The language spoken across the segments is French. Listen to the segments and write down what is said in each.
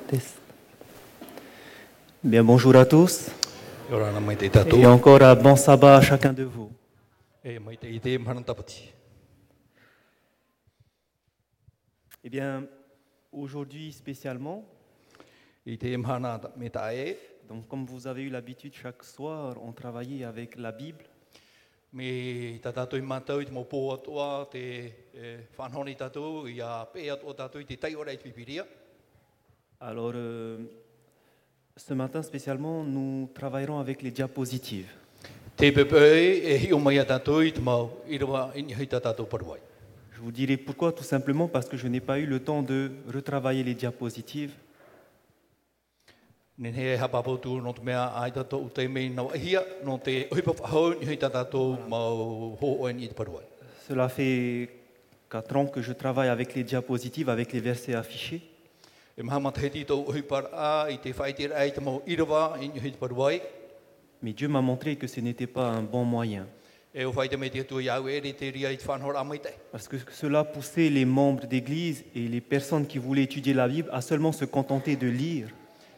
Test. Bien, bonjour à tous Yorana mai te et tatou, encore un bon sabbat à chacun de vous. mai te ite manantapati. Eh bien, aujourd'hui spécialement, Ite mana me tae, donc comme vous avez eu l'habitude, chaque soir, on travaillait avec la Bible. me tatatou i matau i te mopo atua, te whanhoni tatou, i a pe atua tatou i te tai ora i te pipiria. Alors, ce matin spécialement, nous travaillerons avec les diapositives. Te pepei e hi o mai a tatou i te mau, i rawa i ni hui tatou paruai. Je vous dirai pourquoi, tout simplement parce que je n'ai pas eu le temps de retravailler les diapositives. Nen he hapapo tu no te mea ai tatou te mei nau ahia, no te uhipa whahau ni hui tatou mau ho oen i te paruai. Cela fait 4 ans que je travaille avec les diapositives, avec les versets affichés. E maha mataheti tau uhipar a i te whaitir ai te mau i rawa i ni hui te paruai. Mais Dieu m'a montré que ce n'était pas un bon moyen. E o whaite me te atua iau e re te ria i te whanhora amai te. Parce que cela poussait les membres d'église et les personnes qui voulaient étudier la Bible à seulement se contenter de lire.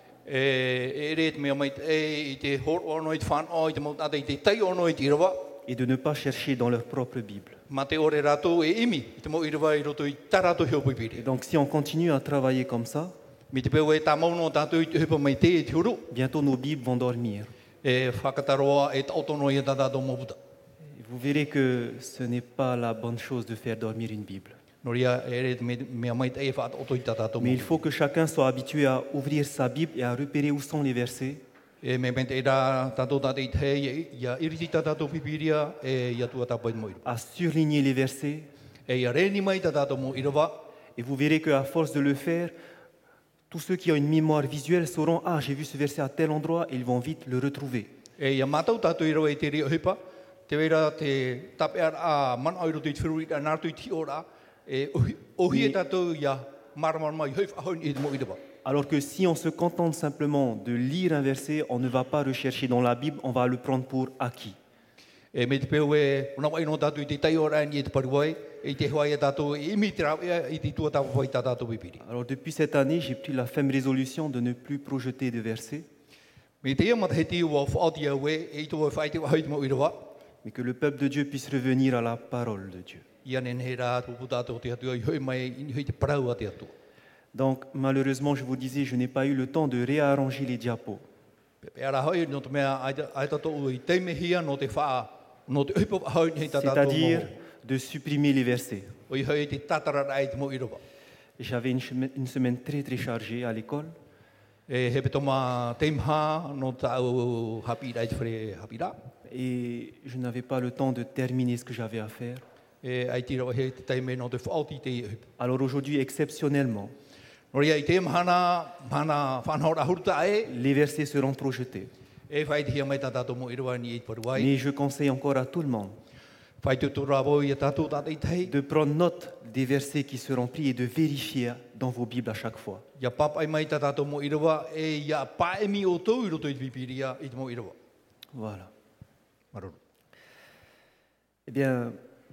E re te mea mai te e i te hor ono i te whanau i te mautata i te tai ono i te irawa. Et de ne pas chercher dans leur propre Bible. Ma te ore rato e imi i te mau irawa i roto i tarato heo Et pipiri. donc si on continue à travailler comme ça, Mi te peo e tā mauno tātou i te hupa mai te i te huru. bientôt nos Bibles vont dormir. E whakataroa e taotono i a tātou moputa. Et vous verrez que ce n'est pas la bonne chose de faire dormir une Bible. Noria e re te mea mai te e whaatoto i tātou Mais il moputa. faut que chacun soit habitué à ouvrir sa Bible et à repérer où sont les versets. E me mente e rā tātou tātou i te hei ia iriti tātou pipiria e ia tua tāpai mo irawa. À surligner les versets. E ia reni mai tātou mo irawa. Et vous verrez qu'à force de le faire, tous ceux qui ont une mémoire visuelle sauront « Ah, j'ai vu ce verset à tel endroit » et ils vont vite le retrouver. E ia mātou tātou i rawa i te ria hipa, te wera te tape a mana oiro te whiru i nārtu i ti ora, e ohi e tātou ia maramar mai hoi whahaun i te mo i rawa. Alors que si on se contente simplement de lire un verset, on ne va pas rechercher dans la Bible, on va le prendre pour acquis. E me te peo e, ona wai no tātou i te tai ora ni e te paruai, e te hoai e tātou i imi te rau ea i te tua tātou whai tā tātou pipiri. Alors depuis cette année, j'ai pris la ferme résolution de ne plus projeter de versets, Me te ia mataheti ua whaoti au e, e i tua whai te wahoi te mo i rawa, mais que le peuple de Dieu puisse revenir à la parole de Dieu. ia nen he rā tupu tātou te atua i hoi mai i hoi te parau a te atua. Donc malheureusement, je vous disais, je n'ai pas eu le temps de réarranger les diapos. Pe ara hoi no te mea ai tātou i teimehia no te wha, no te uipa wahoi ni tā tātou C'est-à-dire moho. de supprimer les versets. O i hoi te tatara rai te mo i rawa. J'avais une semaine très très chargée à l'école. E he petoma teimha no tāu hapi rai te whare hapi rā. Et je n'avais pas le temps de terminer ce que j'avais à faire. E ai tira wahe te teime no te whaoti te i hupa. Alors aujourd'hui, exceptionnellement, Noria i te mahana whanhaura huruta e, les versets seront projetés. e whai te hia mai tā tātou mo i rawa ni i te paruai. Mais je conseille encore à tout le monde Whai te tura wau i a tātou tātou i tei. de prendre note des versets qui seront pris et de vérifier dans vos Bibles à chaque fois. Ia papai mai tā tātou mo i rawa, e ia paemi o tau i roto i te pipiria i te mo i rawa. Voilà. Maruru. Eh bien,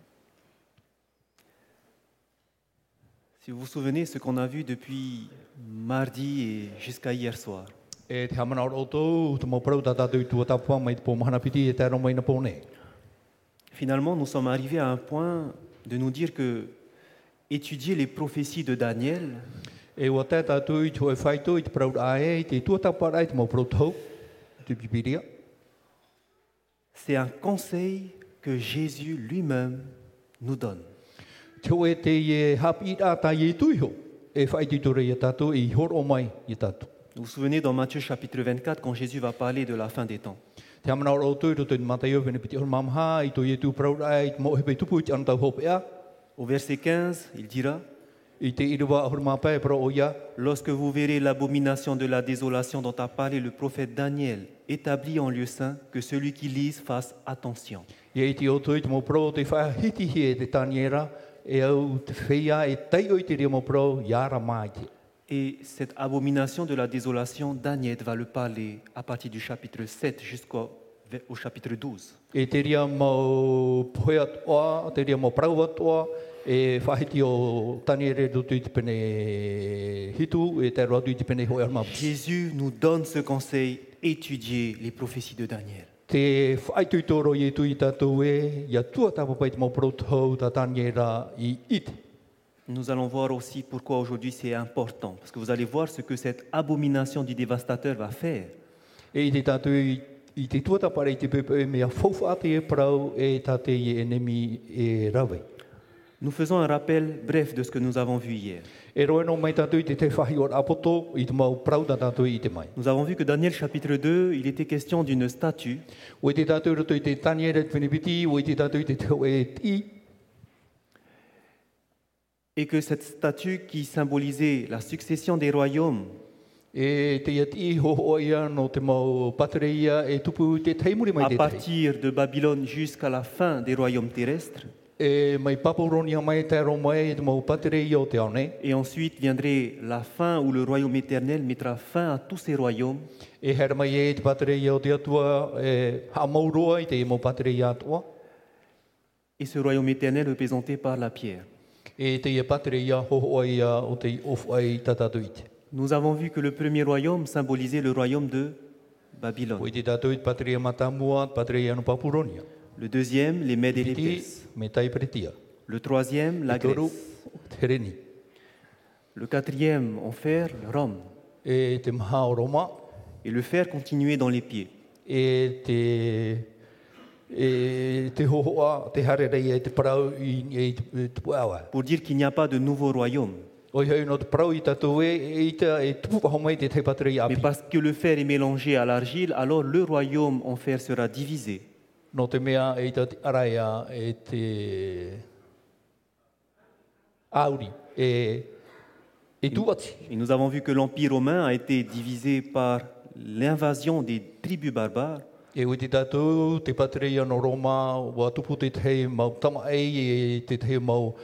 si vous vous souvenez, ce qu'on a vu depuis mardi et jusqu'à hier soir, E te hamana o tau, te mo parau tā tātou i tua tapua mai te pō mahana piti e te aro mai na pōne. finalement, nous sommes arrivés à un point de nous dire que étudier les prophéties de Daniel, E ua tā tātou i te whaitou i te parau ae, i te tua tapua rai te mo parau tau, te pipiria. c'est un conseil que Jésus lui-même nous donne. Te oe te e hapi a tā i tuiho, e whaiti ture i a tātou i horo mai i a tātou. Vous vous souvenez dans Matthieu chapitre 24, quand Jésus va parler de la fin des temps. Te hamana o tau i roto i Mateo whene piti hor mamha, i toi e tu parau rai, i te mo hepe tupu i te anatau hopea, Au verset 15, il dira i te iriwa hor mapai pro o ia, « Lorsque vous verrez l'abomination de la désolation dont a parlé le prophète Daniel, établie en lieu saint, que celui qui lise fasse attention. i e te o tau i te mo pro te whahiti hi e te taniera, e au te whia e tei o i te ria mo pro, iara mai te. » Et cette abomination de la désolation, Daniel va le parler à partir du chapitre 7 jusqu'au chapitre 12. E te ria mo poe atoa, te ria mo parau atoa, e whahiti o tani re roto i te pene hitu e te roto i te pene hoi arma. Jésus nous donne ce conseil, étudier les prophéties de Daniel. Te whaitui toro i tu i tātou e, ia tua tāpapai te mauprotou tā tani ra i ite. Nous allons voir aussi pourquoi aujourd'hui c'est important, parce que vous allez voir ce que cette abomination du dévastateur va faire. E i te tātou i te tua tāpare i te pepe e mea whauwhaate e parau e tate i enemi e rawe. Nous faisons un rappel bref de ce que nous avons vu hier. E roe no mai tātou i te whahi o apoto i te mau prau tā tātou i te mai. Nous avons vu que Daniel chapitre 2, il était question d'une statue O i te tātou roto i te tani e re whenipiti, o i te tātou i te teo e ti, et que cette statue qui symbolisait la succession des royaumes e te ia ti ho ia no te mau patereia e tupu te teimuri mai à te tei. partir de Babylone jusqu'à la fin des royaumes terrestres, E mai papuronia mai te ro mai e te mau patereia o te aone. et ensuite viendrait la fin où le royaume éternel mettra fin à tous ces royaumes, E hera mai e te patereia o te atua e hamauroa i te mau patereia atua. et ce royaume éternel représenté par la pierre. E te ia patereia ho ia o te of ai tātātou i te. Nous avons vu que le premier royaume symbolisait le royaume de O Babylone. i te tātou i te patereia matamua, patereia no papuronia. Le deuxième, les Mèdes et les Piti Perses. me tai pretia. Le troisième, la I toru, Grèce. te reni. Le quatrième, en fer, Rome. E te maha o Roma, Et le fer continuait dans les pieds. e te hohoa, te harerei e te parau i te puawa. Pour dire qu'il n'y a pas de nouveau royaume. O i hau no te parau i tātou e tupu pahomai te patereia Mais api. parce que le fer est mélangé à l'argile, alors le royaume en fer sera divisé. No te mea e te araia e te auri e tuati. Et nous avons vu que l'Empire romain a été divisé par l'invasion des tribus barbares. E ui te tātou, te patereia no Roma, wa tupu te tei mau tama e te tei mau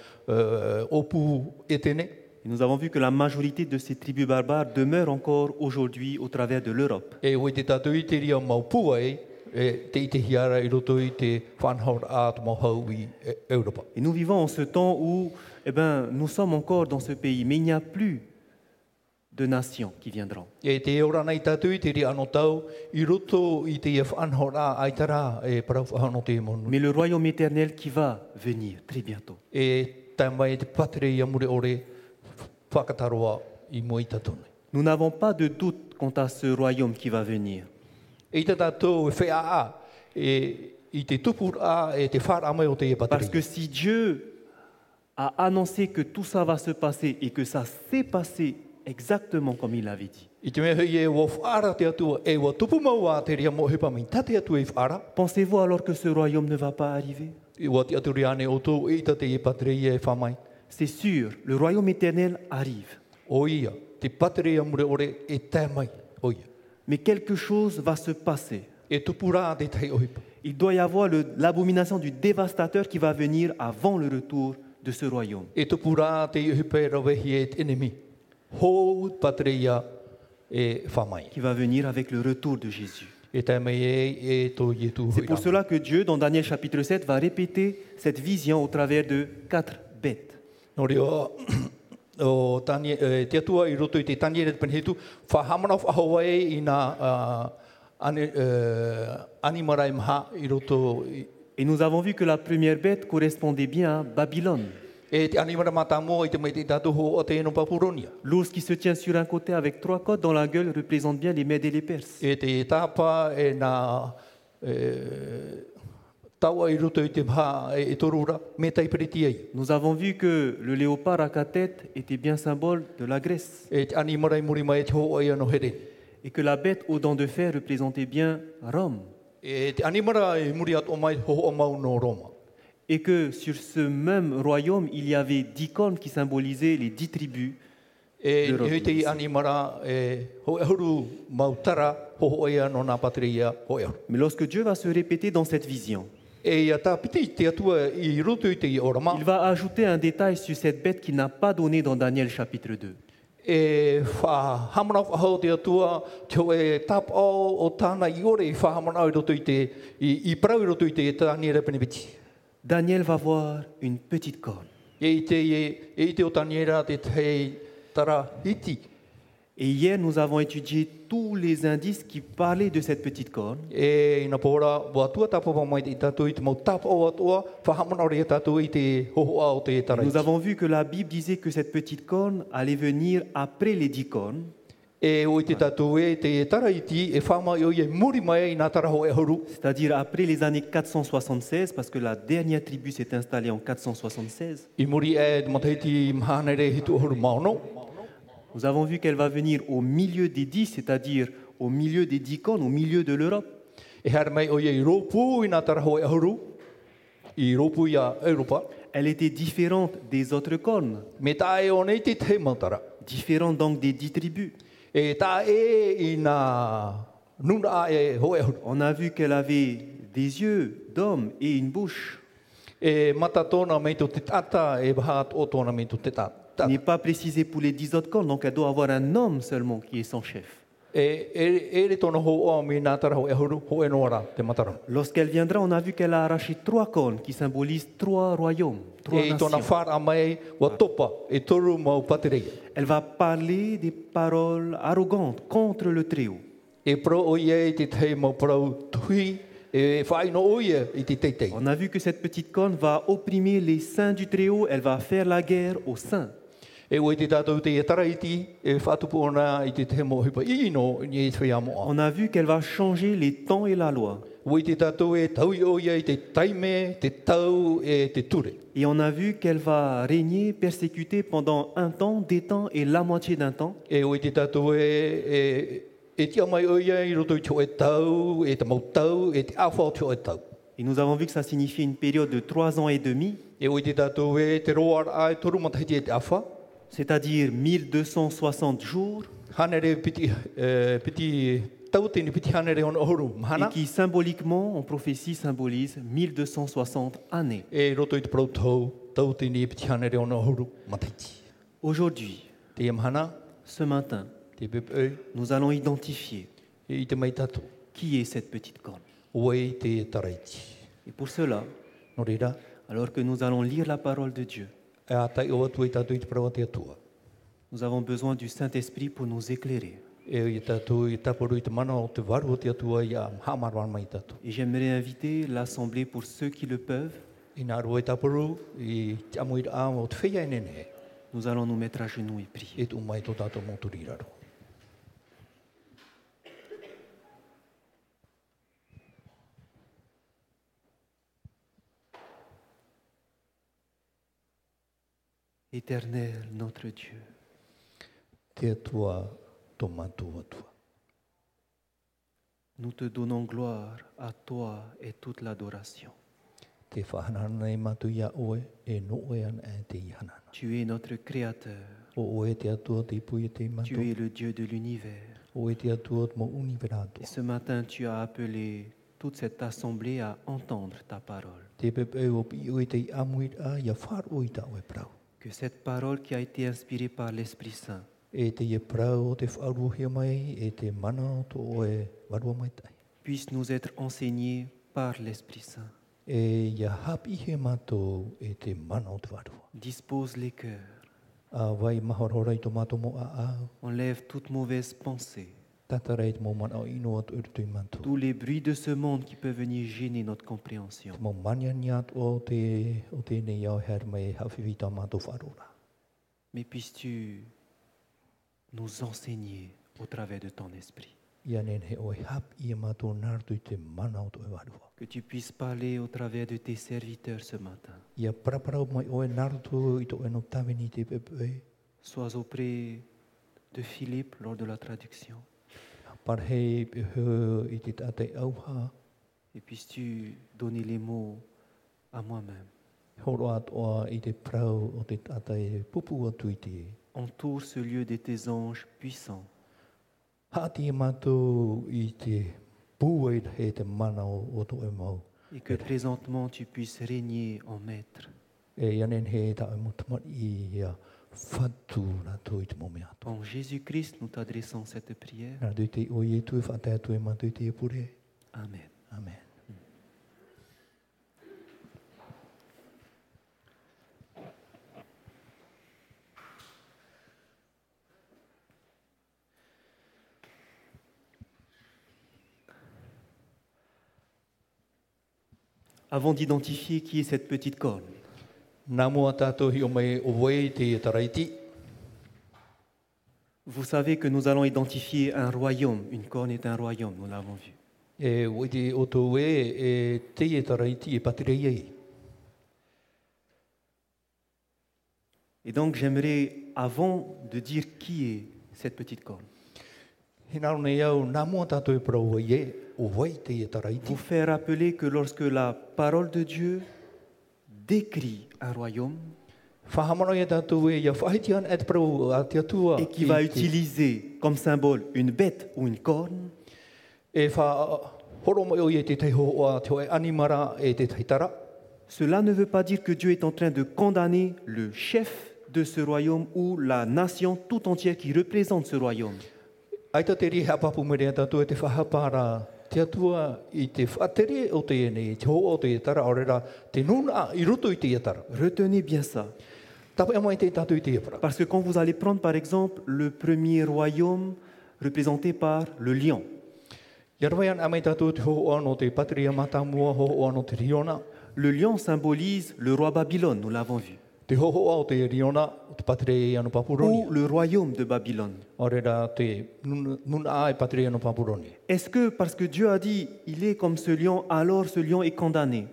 opu e tene. Et nous avons vu que la majorité de ces tribus barbares demeurent encore aujourd'hui au travers de l'Europe. E ui te tātou i te ria mau pua te i te hiara i roto i te whanhaur a te mau hau i Europa. Et nous vivons en ce temps où nous sommes encore dans ce pays, mais il n'y a plus de nations qui viendront. E te ora nei tātou i te ria anō tau, i roto i te ia whanhaur a aitara e parau whahano te monu. Mais le royaume éternel qui va venir très bientôt. E tai mai te patereia mure ore whakataroa i mo i tātone. Nous n'avons pas de doute quant à ce royaume qui va venir. E te tātou e whea a, i te tupur a, e te whara mai o te e Parce patereia. que si Dieu a annoncé que tout ça va se passer et que ça s'est passé exactement comme il avait dit, I te mea hui e wa whaara te atua, e wa tupu mau a te ria mo hepa mai tate atua i whaara. pensez-vous alors que ce royaume ne va pas arriver? I wa te atu riane o tō i tate e patereia e whamai. C'est sûr, le royaume éternel arrive. O ia, te patereia mure ore e tā mai. O ia. Mais quelque chose va se passer. E tupura te tei o hipa. Il doit y avoir l'abomination du dévastateur qui va venir avant le retour de ce royaume. E tupura te i hipa e rawehi e te enemi. Hou patereia e whamai. Qui va venir avec le retour de Jésus. E tā mai e tō i tu C'est pour cela que Dieu, dans Daniel chapitre 7, va répéter cette vision au travers de 4 bêtes. No reo, o tani, te atua i roto i te tani e te penhetu, whahamana whahawa e i nā animarai maha i roto i Et nous avons vu que la première bête correspondait bien à Babylone. e te animara matamo i te mai te tātou ho o te eno papuronia. L'ours qui se tient sur un côté avec 3 côtes dans la gueule représente bien les Mèdes et les Perses. E te tāpa e nā taua i roto i te maha e torura me tai periti ai. Nous avons vu que le léopard à 4 têtes était bien symbole de la Grèce E te animara i muri mai te ho ai ano here. et que la bête aux dents de fer représentait bien Rome. E te animara i muri at o mai ho o mau no Roma. Et que sur ce même royaume, il y avait 10 cornes qui symbolisaient les 10 tribus. E L'Europe. hei te i animara e ho e huru mautara ho o ia no nā pateria ho e huru. Mais lorsque Dieu va se répéter dans cette vision, E ia tā piti te atua i roto i te i orama. il va ajouter un détail sur cette bête qu'il n'a pas donné dans Daniel chapitre 2. E wha hamana whahau te atua, te ho e tap o tāna i ore i wha hamana i roto i te, i parau i roto i te tāni e repene piti. Daniel va voir une petite corne. E te o taniera te te tara hiti. Et hier, nous avons étudié tous les indices qui parlaient de cette petite corne. E ina pora wa tua tapo pa mai te tatu i te mau tapo o atua whahamana ori e tatu i te hoho a o te tara Nous hiti. avons vu que la Bible disait que cette petite corne allait venir après les 10 cornes. E o i te tatu e te tara hiti e whama i o i e muri mai i nā tara ho e horu. C'est-à-dire après les années 476, parce que la dernière tribu s'est installée en 476. I muri e matahiti mahanere hitu horu maono. Nous avons vu qu'elle va venir au milieu des 10, c'est-à-dire au milieu des 10 cornes, au milieu de l'Europe. E hara mai o i e ropu i nā tara ho e horu. I ropu i a Europa. Elle était différente des autres cornes, Me tā e o nei te te mautara. différente donc des 10 tribus. E tā e i nā nuna e ho e horu. On a vu qu'elle avait des yeux d'homme et une bouche. E mata tōna mei tō te tata e bahat o tōna mei tō te tata. Ce n'est pas précisé pour les 10 autres cornes, donc elle doit avoir un homme seulement qui est son chef. E re tōna ho o mi nā tara ho e horu, ho e noara te matara. Lorsqu'elle viendra, on a vu qu'elle a arraché 3 cornes qui symbolisent 3 royaumes, 3 E i tōna nations. whara mai wa topa e toru mau paterei. Elle va parler des paroles arrogantes contre le Très-Haut. E pro o ie i te te mau pro tui e whaino o ie i te teitei. On a vu que cette petite corne va opprimer les saints du Très-Haut, elle va faire la guerre aux saints. E o i te tātou te e taraiti e whatupu ona i te te mo hipa ino ni e tui amoa. On a vu qu'elle va changer les temps et la loi. O i te tātou e tau i o ie i te taime, te tau e te ture. Et on a vu qu'elle va régner persécutée pendant un temps, des temps et la moitié d'un temps. E o i te tātou e tia mai o ia i roto i tō e tau, e te mau tau, e te awhao tō e tau. Et nous avons vu que ça signifiait une période de 3 ans et demi, E o i te tātou e te roa ai toru matahiti e te awha. c'est-à-dire 1260 jours, Hanere piti, piti tau tini piti hanere on oru et mahana. qui symboliquement, en prophétie, symbolise 1260 années. E roto i te protau, tau tini piti hanere on oru matahiti. Aujourd'hui, Te mahana, ce matin, te pepe nous allons identifier e i te mai tatu. qui est cette petite corne. O e te taraiti. Et pour cela, No reira, alors que nous allons lire la parole de Dieu, e a tai o atu i tatu i te prawa te atua. nous avons besoin du Saint-Esprit pour nous éclairer. E i tatu i taporu i te mana o te waru o te atua i a hamarwan mai tatu. Et j'aimerais inviter l'Assemblée, pour ceux qui le peuvent, I nā rua i taporu i te amu i a o te whia nene. nous allons nous mettre à genoux et prier. E tu mai tō tātou mōturi raro. Éternel, notre Dieu, Te atua tō mātou atua. nous te donnons gloire à toi et toute l'adoration. Te whahanana i mātou ia oe, e no oe ana e te ihanana. Tu es notre Créateur, O oe te atua te ipui e te tu mātou. es le Dieu de l'univers. O e te atua te mo univerato. Et ce matin, tu as appelé toute cette assemblée à entendre ta parole. Te pepe o pi o te i amuit a ia wharu i ta oe prau. Que cette parole qui a été inspirée par l'Esprit Saint E te ia prau o te wharu hia mai, e te mana o to oe warua mai tai. puisse nous être enseignée par l'Esprit Saint. E ia hapi he mātou e te mana o te warua. Dispose les cœurs, A vai mahorora i tō mātou mo a au. enlève toute mauvaise pensée, Tatarei te mo mana o ino atu urtu i mātou. tous les bruits de ce monde qui peuvent venir gêner notre compréhension. Te mo mania ni atu o te nei au her mai hawhiwi tā mātou wharora. Mais puisses-tu nous enseigner au travers de ton esprit. Ia nen he oe hap ia mātou nārtu i te mana o tō e warua. Que tu puisses parler au travers de tes serviteurs ce matin. Ia praparau mai oe nārtu i tō e no tawini te pepe. Sois auprès de Philippe lors de la traduction. Parhei pehe i te tātei auha. Et puisses-tu donner les mots à moi-même. Horo atoa i te prau o te tātei pupu atu i te. Entoure ce lieu de tes anges puissants. Hāti e mātou i te pūe he te mana o tō e mau. Et que présentement tu puisses régner en maître. E ianen he tā e mutamat i ia whatu nā tō i te momi atu. En Jésus-Christ, nous t'adressons cette prière. Nā tui te o i tu e whatai atu e mātou i te e pure. Amen. Amen. avant d'identifier qui est cette petite corne. Nā mua tātou hi o mai o wei te taraiti. Vous savez que nous allons identifier un royaume. Une corne est un royaume, nous l'avons vu. E wei te o tō e te taraiti e patirei ei. Et donc j'aimerais, avant de dire qui est cette petite corne, He naro nei au nā mua tātou e parau e o wei te taraiti. vous faire rappeler que lorsque la parole de Dieu décrit un royaume Whahamano ia tātou e ia whahiti an et parau a te atua. et qui va utiliser comme symbole une bête ou une corne, E wha horo mo i e te teiho o a te animara e te teitara. cela ne veut pas dire que Dieu est en train de condamner le chef de ce royaume ou la nation tout entière qui représente ce royaume. Aita te riha papu mere a tātou e te whahapara te atua i te whatere o te ene, te ho o te tara, orera te nuna i roto i te tara. Retenez bien ça. Tapu e mai te tātou i te para. Parce que quand vous allez prendre par exemple le premier royaume représenté par le lion, Ia rawai an amai tātou te ho o ano te patria matamua, ho o ano te riona. le lion symbolise le roi Babylone, nous l'avons vu, Te ho o ao te riona, o te patria i ano Papuroni. ou le royaume de Babylone. Orera te nuna a e patria i ano Papuroni. Est-ce que parce que Dieu a dit il est comme ce lion, alors ce lion est condamné?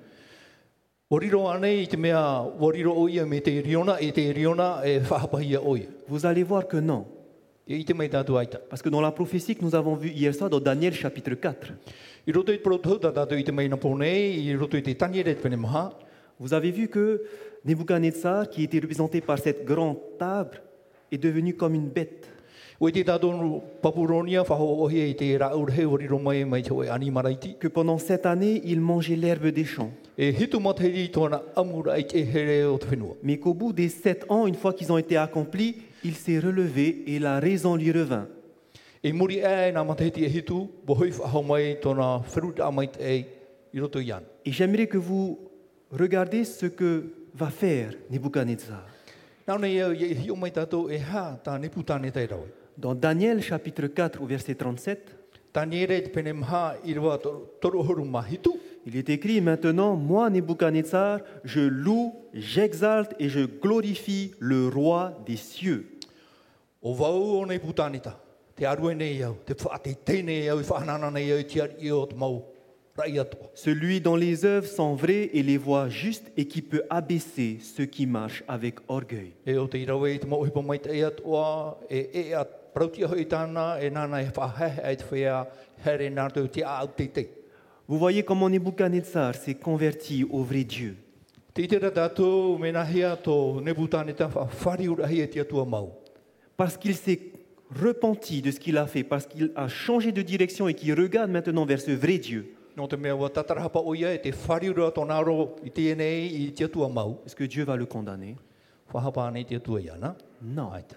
Oriro anei i te mea, oriro o ia me te riona, e te riona e whahapahia o ia. Vous allez voir que non. I te mai tātou aita. Parce que dans la prophétie que nous avons vue hier soir, dans Daniel chapitre 4, I roto i te protouta tātou i te mai na ponei, i roto i te taniere te pene maha. vous avez vu que Nebuchadnezzar, qui était représenté par cette grande table, est devenu comme une bête. O i te tātou Papuronia, whaho ohi i te raurhe oriro mai mai te oe animaraiti. Que pendant 7 années, il mangeait l'herbe des champs. E hitu materi tōna amura i te here o te whenua. Mais qu'au bout des 7 ans, une fois qu'ils ont été accomplis, il s'est relevé et la raison lui revint. E muri e nā materi e hitu, bohoi whaho mai tōna whiruta amai te e i roto i ana. Et j'aimerais que vous regardiez ce que va faire Nebuchadnezzar. Nā nei au i hi o mai tātou e ha tā nepu tāne tei rau. Dans Daniel chapitre 4 au verset 37, Taniere te pene maha i rua toro horu mahitu. il est écrit: Maintenant, moi, Nebuchadnezzar, je loue, j'exalte et je glorifie le roi des cieux. O vau o nei putanita, te arue nei au, te whaate tēnei au, i whanana nei au, te ari o te mau, rai atua. Celui dont les œuvres sont vraies et les voies justes et qui peut abaisser ceux qui marchent avec orgueil. E o te irawe i te mau hipa mai te e atua, e at prauti aho i tāna, e nāna e whahehe ai te whea, here nātou te au te te. Vous voyez comment Nebuchadnezzar s'est converti au vrai Dieu. Te itera tātou, me nahia tō nebutanita whawhari urahi e te atua mau. Parce qu'il s'est repenti de ce qu'il a fait, parce qu'il a changé de direction et qu'il regarde maintenant vers ce vrai Dieu. No te mea wa tatarahapa o ia, e te whari ura tō naro i tēnei i te atua mau. Est-ce que Dieu va le condamner? Whahapa nei te atua iana. Non. Aita.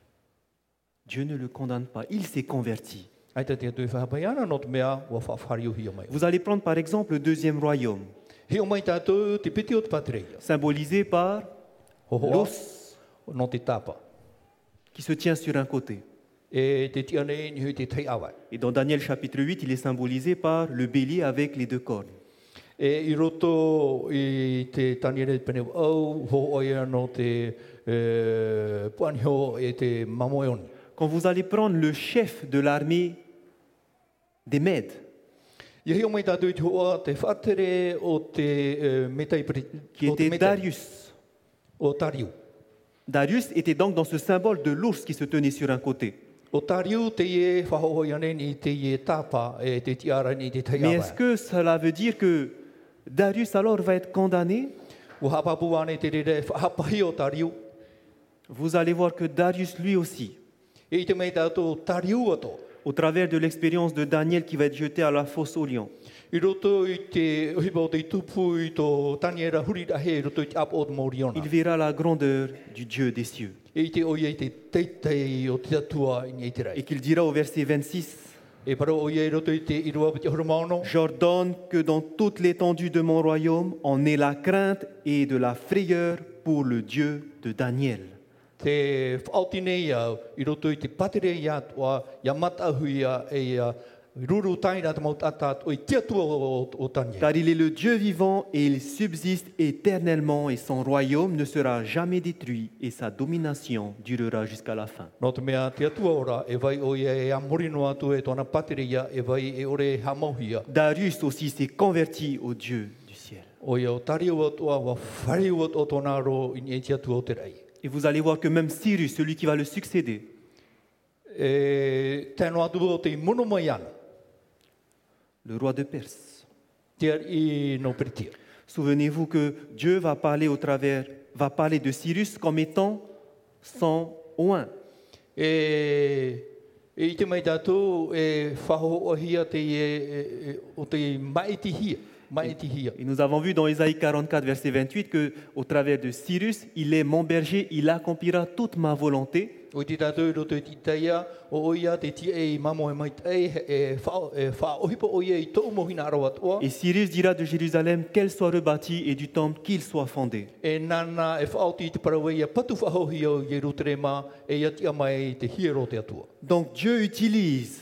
Dieu ne le condamne pas. Il s'est converti. Aita te atua i whahapa iana, no te mea wa whawhari uhi o mai. Vous allez prendre par exemple le deuxième royaume, He o mai tātou te piti o te patreia. symbolisé par Hohoa, l'os no te tapa. qui se tient sur un côté. E te tia nei ni hui te tei awai. Et dans Daniel chapitre 8, il est symbolisé par le bélier avec les deux cornes. E i roto i te taniere pene au, ho oia no te puanhio e te mamoeoni. Quand vous allez prendre le chef de l'armée des Mèdes, Ia hi o mai tātou i te hoa te whatere o te metai qui était Darius. O Tariu. Darius était donc dans ce symbole de l'ours qui se tenait sur un côté. O Tariu te ie whahohoi ane ni te ie tapa e te tiara ni te tei Mais awai. est-ce que cela veut dire que Darius alors va être condamné? O hapapu ane te rere whahapahi o Tariu. Vous allez voir que Darius lui aussi, E i te mei tātou Tariu ato. au travers de l'expérience de Daniel qui va être jeté à la fosse au lion, I roto i te uhipa o te tupu i tō taniera hurirahe i roto i te apo o te Moriona. il verra la grandeur du Dieu des cieux. E i te oia i te teitei o te atua i ni te Et rei. qu'il dira au verset 26, E para oia i roto i te irua piti horomaono. J'ordonne que dans toute l'étendue de mon royaume, on ait la crainte et de la frayeur pour le Dieu de Daniel. Te whaoti nei au i roto i te patere i atua, ia matahuia e Ruru taina te mau tata o tia tua o tanya. Car il est le Dieu vivant et il subsiste éternellement et son royaume ne sera jamais détruit et sa domination durera jusqu'à la fin. No te mea tia tua ora e vai o ia e amorino atu e tona pateria e vai e ore hamauhia. Darius aussi s'est converti au Dieu du ciel. O ia o tari o tua wa whare o tona ro in e tia tua o te rei. Et vous allez voir que même Cyrus, celui qui va le succéder, E tēno atu o te mono mai ana. le roi de Perse. Tia I no peritia. Souvenez-vous que Dieu va parler de Cyrus comme étant son oint. E I te mai tātou e whaho o hia te o te maitihia. Maitihia. Et nous avons vu dans Ésaïe 44, verset 28, que au travers de Cyrus, il est mon berger, il accomplira toute ma volonté. O te tātou I roto I titaia, o ia te tia e mamo e mai e wha ohipa o ia I tō mohina arawa toa. Et Cyrus dira de Jérusalem qu'elle soit rebâtie et du temple qu'il soit fondé. E nana e whaoti te parawe ia patu whahohi o Jerusalema e ia tia mai te hiero te atua. Donc Dieu utilise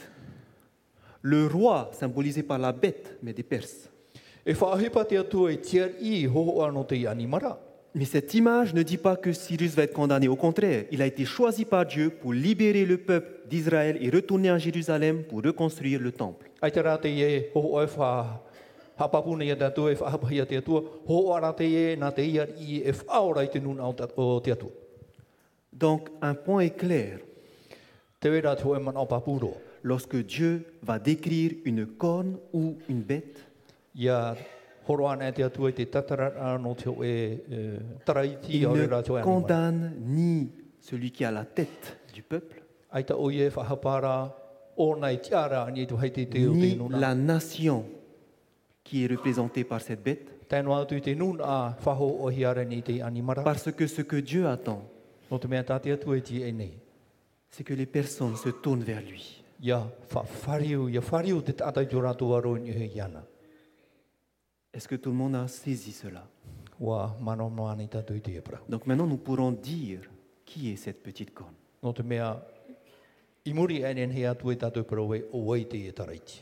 le roi, symbolisé par la bête, mais des Perses. E whaohipa te atua e tia I hoho ano te animara. Mais cette image ne dit pas que Cyrus va être condamné. Au contraire, il a été choisi par Dieu pour libérer le peuple d'Israël et retourner à Jérusalem pour reconstruire le temple. Ai te rā te e hoho e wha hapapuna ia tātua e whahapahia te atua, hoho ara te e nā te ia I e whaora I te nuna o te atua. Donc un point est clair. Te wera te hoe man o papuro. Lorsque Dieu va décrire une corne ou une bête, Ia horo ana te atua I te tatara no te taraiti il o re rā te ne hoe animara. condamne ni celui qui a la tête du peuple, Ai ta o ie whahapara o nei tiara ani tu hei te o te ni nuna. la nation qui est représentée par cette bête, Tēnō atu I te nuna whaho o hiara ni te animara. parce que ce que Dieu attend, No te mea tāte atu e ti e nei. c'est que les personnes se tournent vers lui. Ia whariu te tātai tō rātou aro ni he iana. Est-ce que tout le monde a saisi cela? Wa mano moani tātou I te epra. Donc maintenant, nous pourrons dire qui est cette petite corne. No te mea I muri enen he atu e tātou parawe o wei te e taraiti.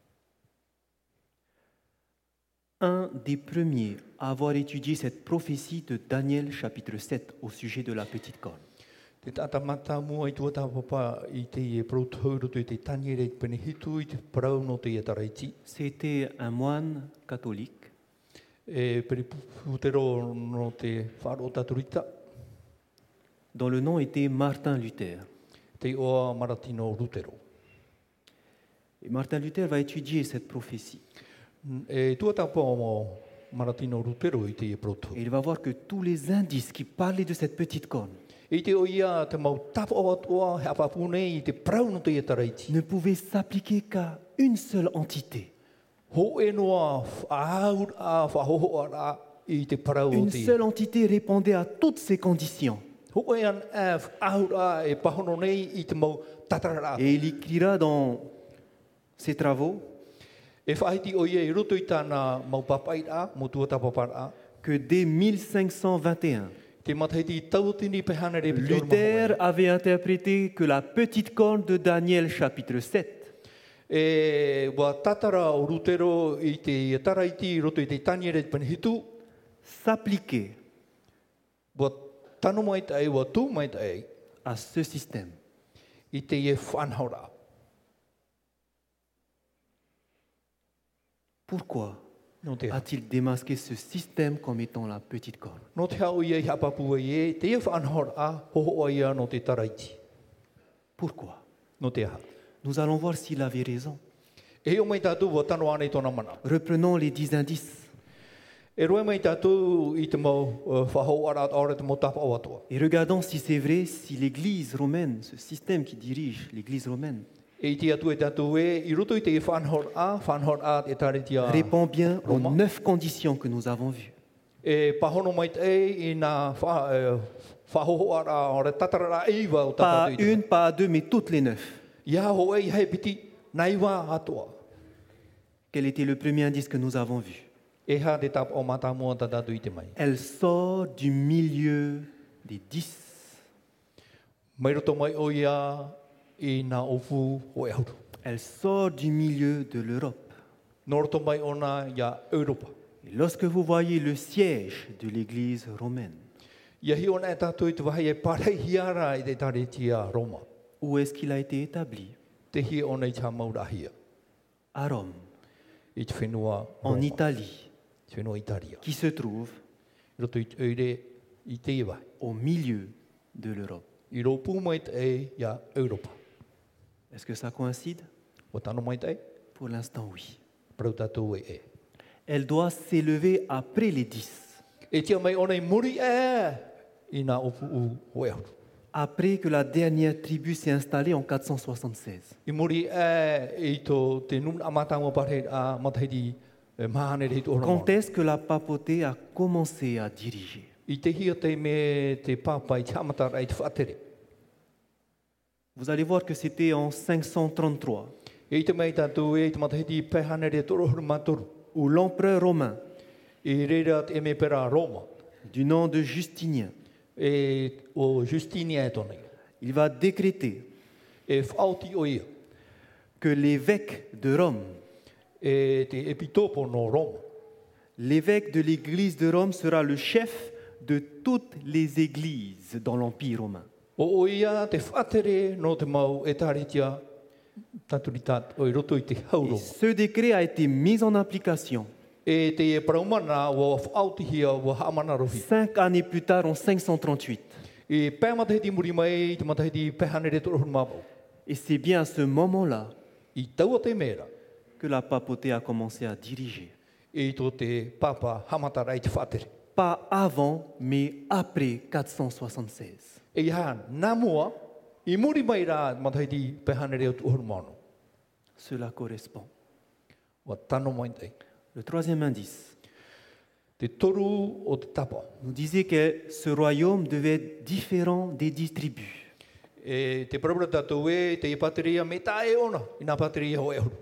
Un des premiers à avoir étudié cette prophétie de Daniel chapitre 7 au sujet de la petite corne, Te tata mata mua I tua tāpapa I te e protauro tu I te taniere pene hitu I te parau no te e taraiti. c'était un moine catholique E peri putero no te wharo taturita. dont le nom était Martin Luther. Te oa Maratino Lutero. Et Martin Luther va étudier cette prophétie. E tua tapa o Maratino Lutero I te e proto. Et il va voir que tous les indices qui parlaient de cette petite corne I te o ia te mau tapa o atua he apapune I te parau no te e taraiti. ne pouvaient s'appliquer qu'à une seule entité. Ho e noa whaahur a whahoho ara I te parau o Une te. seule entité répondait à toutes ces conditions. Ho e an a whaahur a e pahono nei I te mau tatarara. Et il écrira dans ses travaux E whaiti o ia I roto I tāna mau papai a, mo tua tapapara a. que dès 1521, Te mataiti I tautini pehana re Luther avait interprété que la petite corne de Daniel chapitre 7 E wa tatara o Lutero I te taraiti I roto I te taniere panehitu. s'appliquait Wa tano mai tai, wa tū mai tai, à ce système. I te e whanhaura. Pourquoi No te a-t-il démasqué ce système comme étant la petite corne? No te hau ia I hapapu e, te e whanhaura, hoho ia no te taraiti. Pourquoi? No te ha. Nous allons voir s'il avait raison. E o mai tātou wa tano ane tōna mana. Reprenons les 10 indices E roe mai tātou I te mau whahau ara ora te mau tapa o atua. et regardons si c'est vrai, si l'Église romaine, ce système qui dirige l'Église romaine, E I te atu e tātou e, I roto I te e whanhaura e tariti a. répond bien aux Roma. 9 conditions que nous avons vues. E pahono mai te I nā whahoho ara ora tatarara eiwa o Pas tātou I te. une, pas deux, mais toutes les 9. Ia ho e hei piti, nai wā atua. Quel était le premier indice que nous avons vu? E ha te tap o mata mua ta tātou I te mai. Elle sort du milieu des 10. Mai roto mai o ia I nā ofu o e auru. Elle sort du milieu de l'Europe. Norto mai ona ia Europa. Et lorsque vous voyez le siège de l'Église romaine, Ia hi ona e tātou i te wahi e pārei hiara i te taretia Roma. où est-ce qu'il a été établi? Te hi ona i tā maurahia. À Rome, I te whenua en Roma. Italie, Te whenua Italia. qui se trouve Roto i te eire i te iwa. au milieu de l'Europe. I ro pū mai te e ia Europa. Est-ce que ça coïncide? O tano mai te e, Pour l'instant, oui. parau tātou e e. Elle doit s'élever après les 10, E tia mai ona i muri e i nā opu u hoeauru. après que la dernière tribu s'est installée en 476. I muri e i tō te nun amatanga pare a matahiri mahane rei tō Quand est-ce que la papauté a commencé à diriger? I te hia te me te pāpai te amatara i te whaatere. Vous allez voir que c'était en 533, E i te mei tātou e i te matahiri pehane rei tō rohuru matoru. où l'empereur romain, I reira te me pera Roma. du nom de Justinien, E o Justinia e tōnei. il va décréter E whaoti o ia. que l'évêque de Rome, E te epitopo no Roma. l'évêque de l'église de Rome sera le chef de toutes les églises dans l'Empire romain. O ia te whaatere no te mau e tāretia taturitat o i roto i te Et hauro. ce décret a été mis en application E te e praumana o whaotihia o haamana rohi. 5 années plus tard, en 538. E pēr matahiti muri mai, i te matahiti pehane re tōrohuru mapau. Et c'est bien à ce moment-là I taua te mera, que la papauté a commencé à diriger. e i tō te papa hamatara i te whaatere. Pas avant, mais après 476. E ia, nā mua, i muri mai rā matahiti pehane re tōrohuru mano. Cela correspond. Wa tano mai tei. Le troisième indice Te toru o te tapa. nous disait que ce royaume devait être différent des 10 tribus. E te parabura tātou e, te ipateria me tā e ona, i nā pateria ho e huru.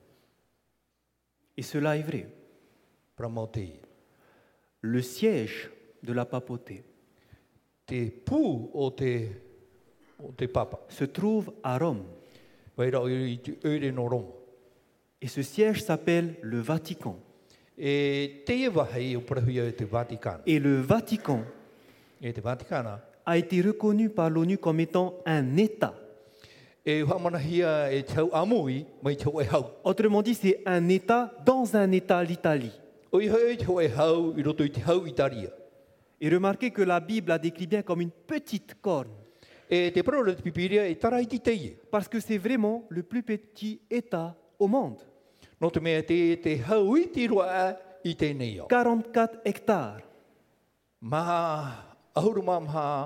Et cela est vrai. Pramau te i. Le siège de la papauté Te pū o te papa. se trouve à Rome. Vai rau i te eure no Roma. Et ce siège s'appelle le Vatican. E te ewa hei o parahuia e te Vatican. Et le Vatican E te Vaticana. a été reconnu par l'ONU comme étant un État. E hamanahia e tau amui mai tau e hau. Autrement dit, c'est un État dans un État, l'Italie. O i hoi tau e hau i roto i te hau Italia. Et remarquez que la Bible la décrit bien comme une petite corne, E te parabura te pipiria e tara i ti teie. parce que c'est vraiment le plus petit État au monde. No te mea te hau i ti roa i tēnei au. 44 hectares. Maha, ahuru maha,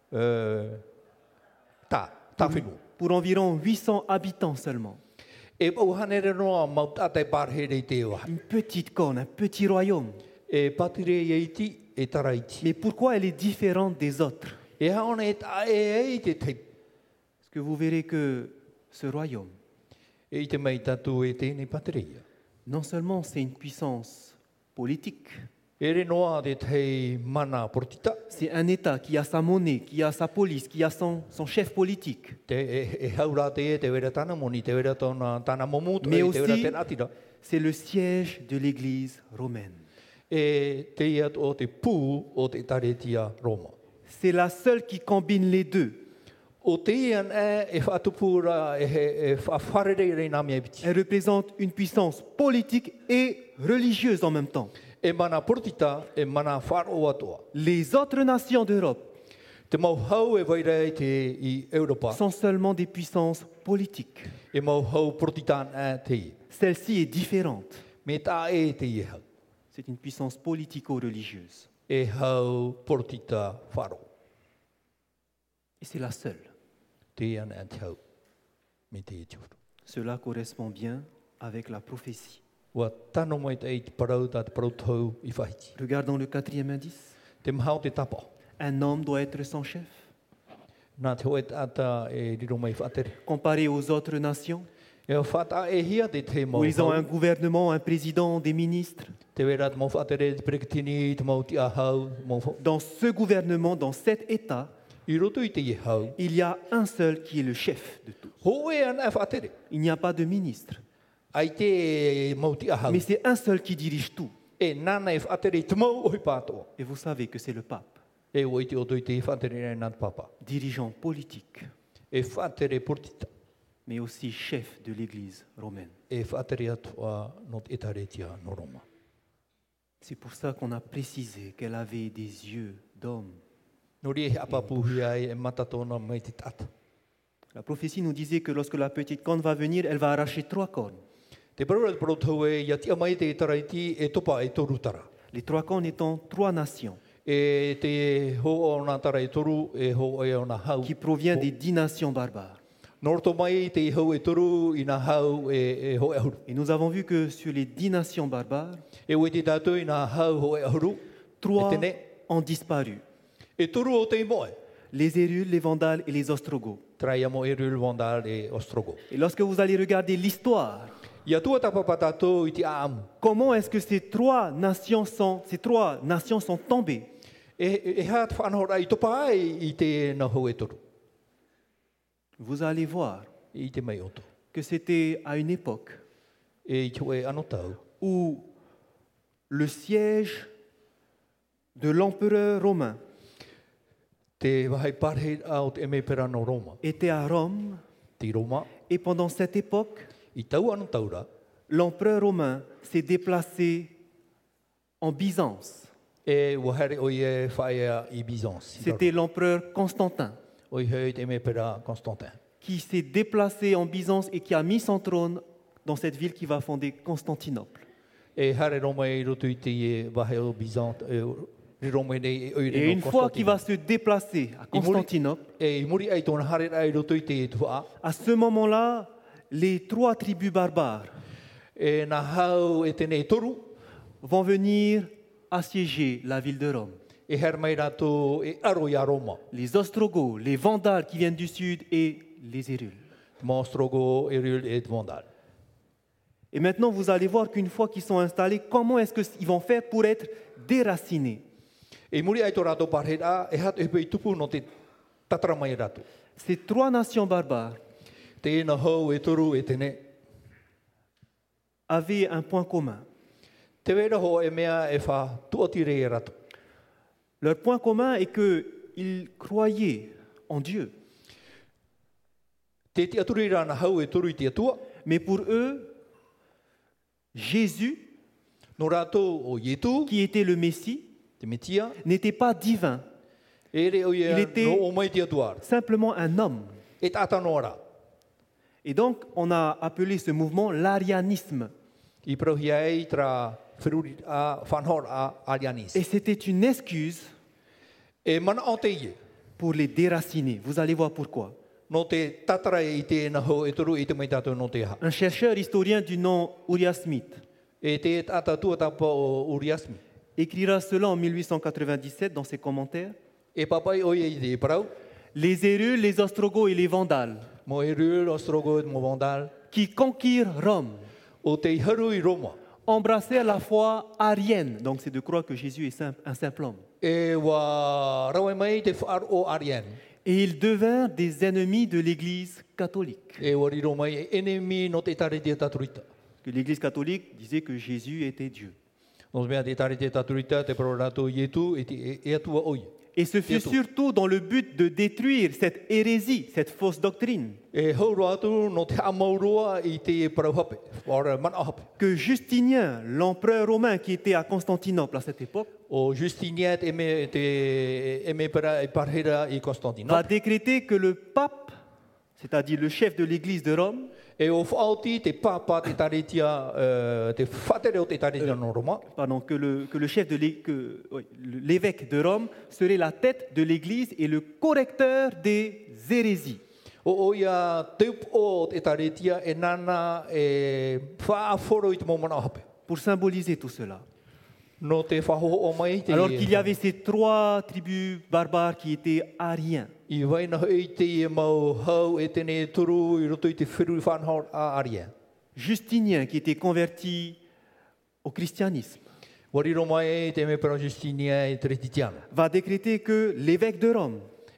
tā whenua. Pour environ 800 habitants seulement. E pau hanere noa mau tātai pārhere i te ewa. Une petite corne, un petit royaume. E patire i iti e tara iti. Mais pourquoi elle est différente des autres? E haona e tā e te teipu. Parce que vous verrez que ce royaume, E i te mei tātou e tēnei patereia. non seulement c'est une puissance politique, E re noa te tei mana portita. c'est un État qui a sa monnaie, qui a sa police, qui a son chef politique. Te e haura te e te wera tāna moni, te wera tāna momutu, Mais e te wera aussi- tēnā atira. C'est le siège de l'Église romaine. E te ia o te pū o te taretia Roma. C'est la seule qui combine les deux. O te ian e whaatupura e whawharere rei nā mea piti. Elle représente une puissance politique et religieuse en même temps. E mana portita, e mana wharo atoa. Les autres nations d'Europe Te mau hau e waira i Europa, sont seulement des puissances politiques. e mau hau portitan e te i. Celle-ci est différente. Me tā e te i hau. C'est une puissance politico-religieuse. E hau portita wharo. Et c'est la seule. Te ian e te hau. Me te i tūru. Cela correspond bien avec la prophétie. Wa tano mai te i te parau tā te parau tau i whahiti. Regardons le quatrième indice. Te mahau te tapa. Un homme doit être son chef. Nā te hoe tāta e riro mai whaatere. Comparé aux autres nations, E o whata e hia te te mau où ils ont un hau. gouvernement, un président, des ministres. Te wera te mau whaatere, te perekitini, te mau ti ahau, mau Dans ce gouvernement, dans cet État, I roto I te I hau. Il y a un seul qui est le chef de tout. Ho e ana e whaatere. Il n'y a pas de ministre, Ai te mauti a hau. mais c'est un seul qui dirige tout. E nana e whaatere I te mau o hi pātoa. Et vous savez que c'est le pape, E o I te oto I te whaatere nei nana papa. dirigeant politique, E whaatere portita. mais aussi chef de l'Église romaine. E whaatere atua no te etaretia no Roma. C'est pour ça qu'on a précisé qu'elle avait des yeux d'homme. Nori e apapuhi ai e matatona mai te tata. La prophétie nous disait que lorsque la petite corne va venir, elle va arracher 3 cornes. Te parura te parotau e ia tia mai te taraiti e topa e toru tara. Les 3 cornes étant 3 nations E te ho o nā tara e toru e ho e o nā hau. qui proviennent des 10 nations barbares. Norto mai te hau e toru I nā hau e ho e ahuru. Et nous avons vu que sur les 10 nations barbares, E oi te tātou I nā hau ho e ahuru. 3 E tene. ont disparu. E toru o te moe. Les Hérules, les Vandales et les Ostrogoths. Traia mo e rul vandal e ostrogo. Et lorsque vous allez regarder l'histoire, Ia tua tapapa tātou I te aamu. comment est-ce que ces 3 nations sont tombées? E hā te whanahora I topa ai I te nā hau e toru. Vous allez voir I te mai oto. que c'était à une époque E I te oe ano tau. où le siège de l'empereur romain Te wahai parhe au te eme pera no Roma. était à Rome. Te Roma. Et pendant cette époque, I tau ano taura. l'empereur romain s'est déplacé en Byzance. E wahare o e whaea I Byzance. C'était l'empereur Constantin O I hei te eme pera Constantin. qui s'est déplacé en Byzance et qui a mis son trône dans cette ville qui va fonder Constantinople. E hare Roma I roto I te e wahe o Byzante. E Roma nei e oire Et no une fois qu'il va Constantinople. se déplacer à Constantinople, E I muri ai tōna hare ai roto I te e tua. à ce moment-là, les 3 tribus barbares E nā hau e tene e toru. vont venir assiéger la ville de Rome. E hare mai rato e aro I a Roma. Les Ostrogoths, les Vandales qui viennent du sud et les Hérules. Mostrogo e rul e te vandal. Et maintenant, vous allez voir qu'une fois qu'ils sont installés, comment est-ce qu'ils vont faire pour être déracinés? E muri ai tō rato parhera e hatu e pei tupu no te tatara mai rato. Ces 3 nations barbares Te ena hau e toru e tene. avaient un point commun. Te wera ho e mea e wha tuatire e rato. Leur point commun est qu'ils croyaient en Dieu. Te te aturi rana hau e toru I te atua. Mais pour eux, Jésus, No rato o Ietu, qui était le Messie, te metia. n'était pas divin, E re o Il ia était- no o mai te atua. simplement un homme. E tata no ara. Et donc, on a appelé ce mouvement l'arianisme. I prohi ai tra whiruri a whanhor a Arianis. Et c'était une excuse E mana o te ie. pour les déraciner. Vous allez voir pourquoi. No te tatara I te ena hau e toru I te mai tātou no te ha. Un chercheur historien du nom Uriah Smith E te tata tua tapa o Uriasmi. écrira cela en 1897 dans ses commentaires. E papai o ia I te parau. Les Hérules, les Ostrogoths et les Vandales Mo e rul o strogo mo vandal. qui conquirent Rome O te haru I Roma. embrassèrent la foi arienne. Donc c'est de croire que Jésus est un simple homme. E wa rawe mai te whaar o Arian. Et ils devinrent des ennemis de l'Église catholique. E wariro mai e enemi no te tare te taturita. Que l'Église catholique disait que Jésus était Dieu. Nos mea te tare te taturita te prorato Ietu e te e atua oi. Et ce fut surtout dans le but de détruire cette hérésie, cette fausse doctrine, E hauro atu no te amaurua I te parauhape. Wara mana hape. que Justinien, l'empereur romain qui était à Constantinople à cette époque, O Justiniat e me para e parhera I va Constantinople. décréter que le pape, c'est-à-dire le chef de l'Église de Rome, E o whaoti te papa te taretia, te whatere o te taretia no Roma. pardon, que le chef de l'évêque de Rome serait la tête de l'Église et le correcteur des hérésies. O ia teup o te taretia e nana e whaaforo I te momana hape. Pour symboliser tout cela. No te whaho o mai te... Alors qu'il y avait ces 3 tribus barbares qui étaient ariens. I waina hoi te e mau hau e tene turu I roto I te whiru whanhor a aria. Justinien qui était converti au christianisme Wariro mai te me para Justinia e te retitiana. va décréter que l'évêque de Rome,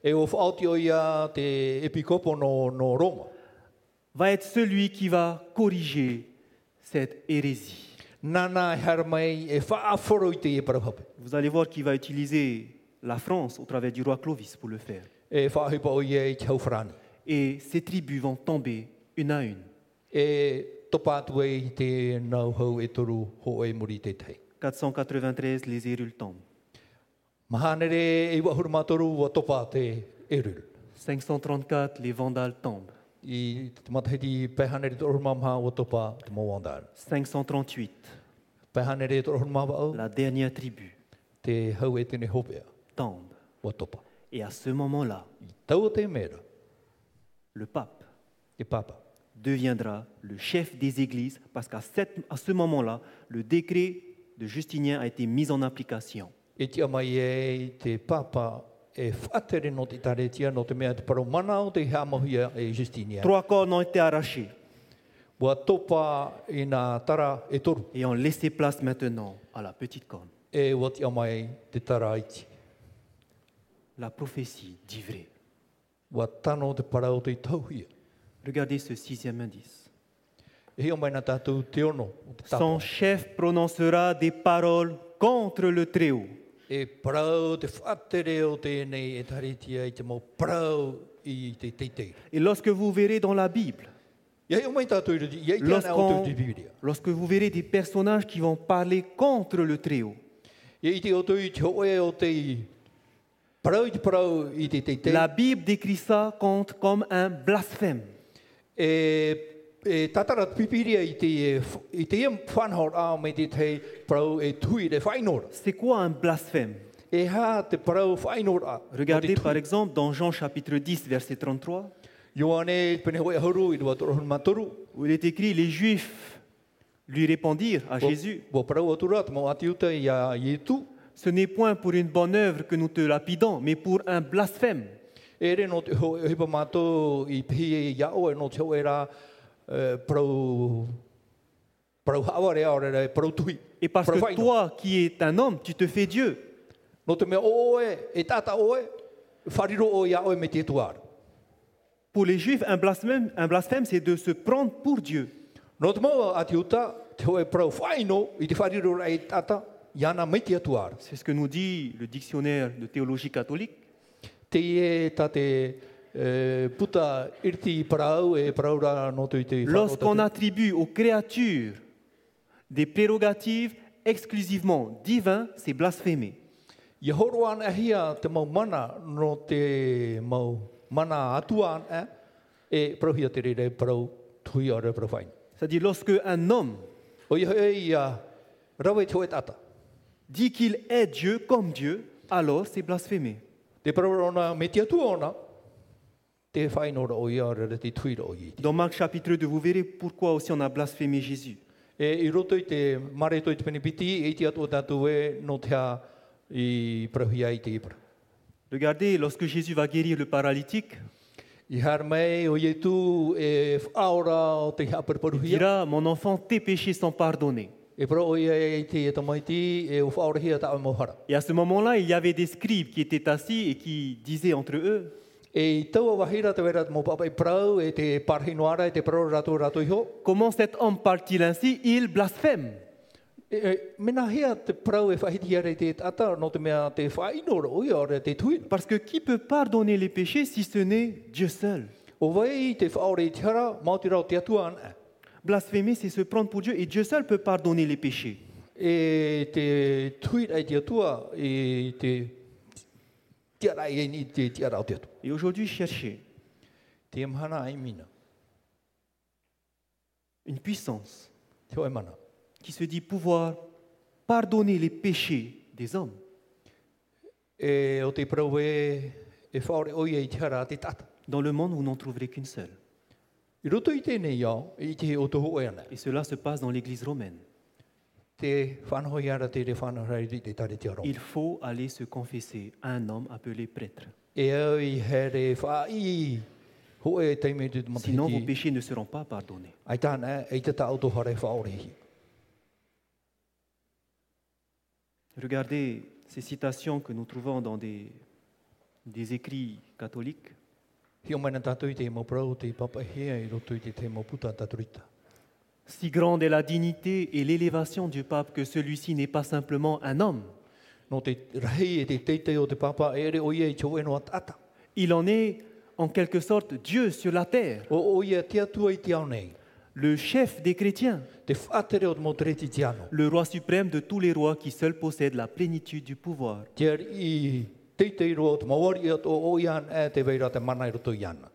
E o whaoti o ia te epikopo no Roma. va être celui qui va corriger cette hérésie. Nana hermai e whaaforo i te e parahape. Vous allez voir qu'il va utiliser la France au travers du roi Clovis pour le faire. E whaahipa o ia i te haufrani. Et ces tribus vont tomber une à une. E topa atu e i te nauhau e toru ho e muri te tei. 493, les Hérules tombent. Mahanere e wahuru matoru wa topa te erul. 534, les Vandales tombent. I te matahiti pehanere toru mamha wa topa te mawandar. 538, Pehanere toru mamha au la dernière tribu te hau e tene hopea tombe. wa topa. Et à ce moment-là, I tau te mera, le pape e papa. deviendra le chef des églises parce qu'à ce moment-là, le décret de Justinien a été mis en application. E tia mai e te papa e whaatere no te taretia no te mea te paro mana o te hamahuia e Justinia. 3 cornes ont été arrachés Wa topa i nā tara e toru. et ont laissé place maintenant à la petite corne. E wa tia mai te tara iti. La prophétie dit vrai. Wa tano te parao te tauhia. Regardez ce 6e indice. E hea mai nā tātou te ono o te tapa. Son chef prononcera des paroles contre le Très-Haut. E parao te whaatere o tēnei e taretia i te mau parao i te teitei. Et lorsque vous verrez dans la Bible, Ia hea mai tātou i rudi, ia i te ana o te Biblia. lorsque vous verrez des personnages qui vont parler contre le Très-Haut, Ia i te o tui te hoe o te parao i te parao i te teitei. la Bible décrit ça comme un blasphème. E tatara pipiria i te whanhor a me te te parau e tui te whainora. C'est quoi un blasphème? E ha te parau whainora. Regardez par exemple dans Jean chapitre 10, verset 33, Ioane pene hoi ahuru i rua torohun matoru. où il est écrit, les Juifs lui répondirent à Jésus, Wa parau atura te mau atiuta i a Ietu. ce n'est point pour une bonne œuvre que nous te lapidons, mais pour un blasphème. E re no te hipa mato i pihi e iao e no te hoe rā parau haware aore parau tui. Et parce Parau que whainora. toi, qui es un homme, tu te fais Dieu. No te mea oe, e tata oe, whariro o iao e me te tuara. Pour les Juifs, un blasphème, c'est de se prendre pour Dieu. No te mau ati uta, te hoe parau whaino i te whariro rei tata, iana mai te atuara. C'est ce que nous dit le dictionnaire de théologie catholique. Te e ta te puta irti parau e parau rā no te te Lorsqu'on attribue aux créatures des prérogatives exclusivement divines, c'est blasphémer. Ia horo ana hia te mau mana no te mau mana atua ana e parau hia te rere parau tui ora parau whaino. C'est-à-dire lorsque un homme O ia hei ia rawe te hoe tata. dit qu'il est Dieu comme Dieu, alors c'est blasphémer. Te parau ona me te atua ona, te whaino ra o ia rere te tui ra o i. Dans Marc chapitre 2, vous verrez pourquoi aussi on a blasphémé Jésus. E i roto i te mare to i te penipiti, e iti atua tātou e no te ha i parahia i te ipara. Regardez, lorsque Jésus va guérir le paralytique, I har mei o ietu e whaora o te hea il paraparuhia. dira, mon enfant, tes péchés sont pardonnés. E para o ia e te e tamaiti e o whaora hia ta mohara. Et à ce moment-là, il y avait des scribes qui étaient assis et qui disaient entre eux, E i taua wahira te wera mo papa i prau e te parhinoara e te prau rato iho. comment cet homme parle-t-il ainsi? Il blasphème. Mena hea te prau e whahiti are te tata no te mea te whainora o ia ora te tui. Parce que qui peut pardonner les péchés si ce n'est Dieu seul? O vai te whaore i te hara, mauti rao te atua ana. Blasphémer, c'est se prendre pour Dieu et Dieu seul peut pardonner les péchés. E te tui ai te atua e te tiara e ni te tiara o te atua. Et aujourd'hui, cherchez Te mhana ai mina, une puissance te oi mana. qui se dit pouvoir pardonner les péchés des hommes. E o te prau e whaore o ia i te hara te tata. Dans le monde, vous n'en trouverez qu'une seule. I roto i tēnei au, i te o toho e ana. Et cela se passe dans l'église romaine. Te whanhoi ara te re whanhoi te tare te aro. Il faut aller se confesser à un homme appelé prêtre. E au i here whai ho e teime te Sinon, vos matiti. péchés ne seront pas pardonnés. Ai tāna e te tau to hare whaore hi. Regardez ces citations que nous trouvons des écrits catholiques. Hio mai na tātou i te mo prau te papa hea I roto I te mo puta tāturita. Si grande est la dignité et l'élévation du pape que celui-ci n'est pas simplement un homme. No te rahi e te teitei o te papa e re o ia I tō eno atata. Il en est en quelque sorte Dieu sur la terre, O ia te atua I te au nei. le chef des chrétiens, Te whaatere o te mo tereti te ano. le roi suprême de tous les rois qui seul possède la plénitude du pouvoir. Te ari I teitei roa o te mawari at o ian e te veira te mana I roto I ana.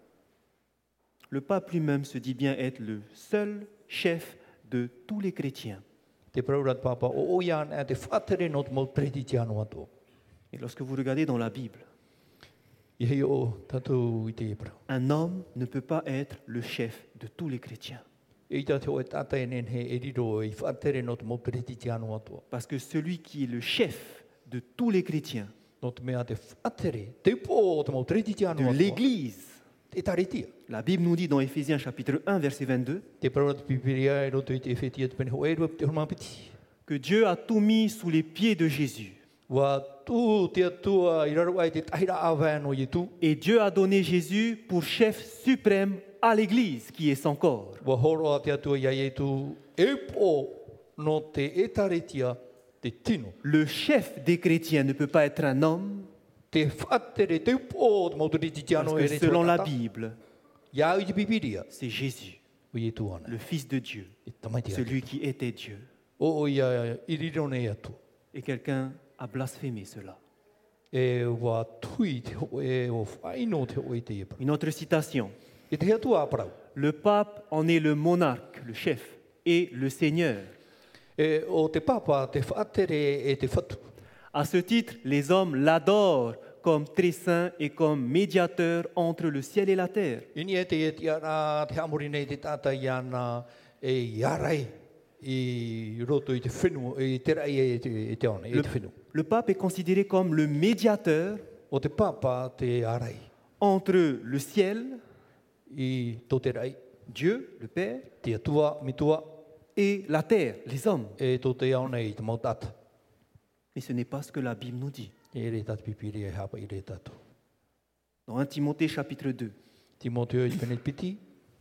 Le pape lui-même se dit bien être le seul chef de tous les chrétiens. Te praurat papa o ian e te whaatere no te mo tereti te ano ato. Et lorsque vous regardez dans la Bible, I hei o tātou I te prau. un homme ne peut pas être le chef de tous les chrétiens. I tātou e tata e nen he e riro I whaatere no te mo tereti te ano ato. Parce que celui qui est le chef de tous les chrétiens, No te mea te whaatere, te upo o te mo tereti te ano de ato. l'Église, Te taritia. la Bible nous dit dans Éphésiens chapitre 1, verset 22, Te praurat pipiria e roto I te whetia te pene ho e rua te horma piti. que Dieu a tout mis sous les pieds de Jésus. Wa tu te atua I raro ai te tahira awano I tu. Et Dieu a donné Jésus pour chef suprême à l'Église, qui est son corps. Wa horo a te atua ia e tu e po no te e taritia te tino. Le chef des chrétiens ne peut pas être un homme, Te whaatere, te upo o te mo tereti te parce ano e que re selon la tata. Bible, Ia I te pipiria. c'est Jésus, O I tu ana. le Fils de Dieu, I tamaitia. celui qui était Dieu. O ia I riro nei atu. Et quelqu'un a blasphémé cela. E wa tui te ho e o whaino te ho e te epra. Une autre citation. I te atua aprau. Le pape en est le monarque, le chef, et le seigneur. E o te papa te whaatere e te whatu. À ce titre, les hommes l'adorent comme très saint et comme médiateur entre le ciel et la terre. Ini e te ara te amori nei te tata I ana e iarai I roto I te whenu, I te rai e te ona, e te whenu. Le pape est considéré comme le médiateur O te papa te arai entre le ciel, I tō te rai, Dieu, le Père, te atua, mitua, et la terre, les hommes. e tō te aona I te mautata. Mais ce n'est pas ce que la Bible nous dit. E re tatu pipiri e hapa I re tatu. Dans 1 Timothée chapitre 2, Timoteo I pene piti,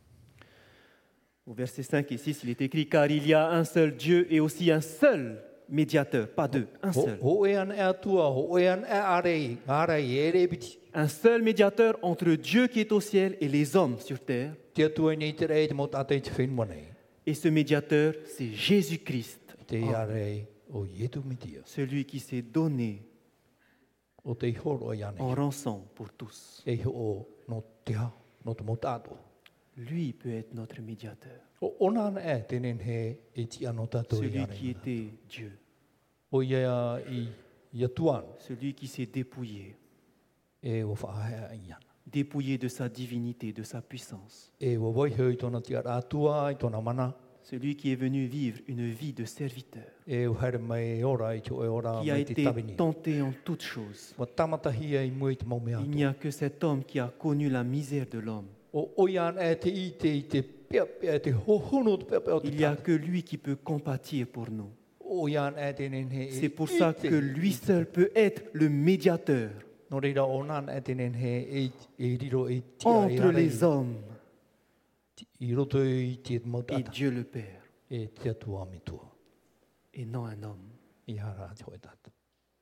au verset 5 et 6, il est écrit « Car il y a un seul Dieu et aussi un seul médiateur, pas deux, un seul. ho e an e atua, ho e an e arei, arei e re piti. Un seul médiateur entre Dieu qui est au ciel et les hommes sur terre. Te atua nei te rei te mautata I te whenua nei. Et ce médiateur, c'est Jésus-Christ, Te arei o Ietu mitia. celui qui s'est donné O te horo I ane. en rançon pour tous. E ho no te ha, no te mautato. Lui peut être notre médiateur, O ona ana e tenen he e ti ano tato I celui qui ane. était Dieu, O ia I atuan celui qui s'est dépouillé, e o whaahea I ana. dépouillé de sa divinité, de sa puissance. E o voiheu I tona tia atua, I tona mana. Celui qui est venu vivre une vie de serviteur, E o haere mai ora I te oe ora qui a mai te été tawini. tenté en toutes choses. Wa tamatahia I mui te maumea. Il n'y a que cet homme qui a connu la misère de l'homme. O ian e te I te pea pea, te hohono te pea pea o te Il n'y a que lui qui peut compatir pour nous. O ian e tenen he C'est pour ça que lui seul peut être le médiateur No reira o nan e tenen he e riro e tia entre les hommes I roto I te et mautata. Dieu le Père, E te atua mitua. et non un homme. I hara te hoe tata.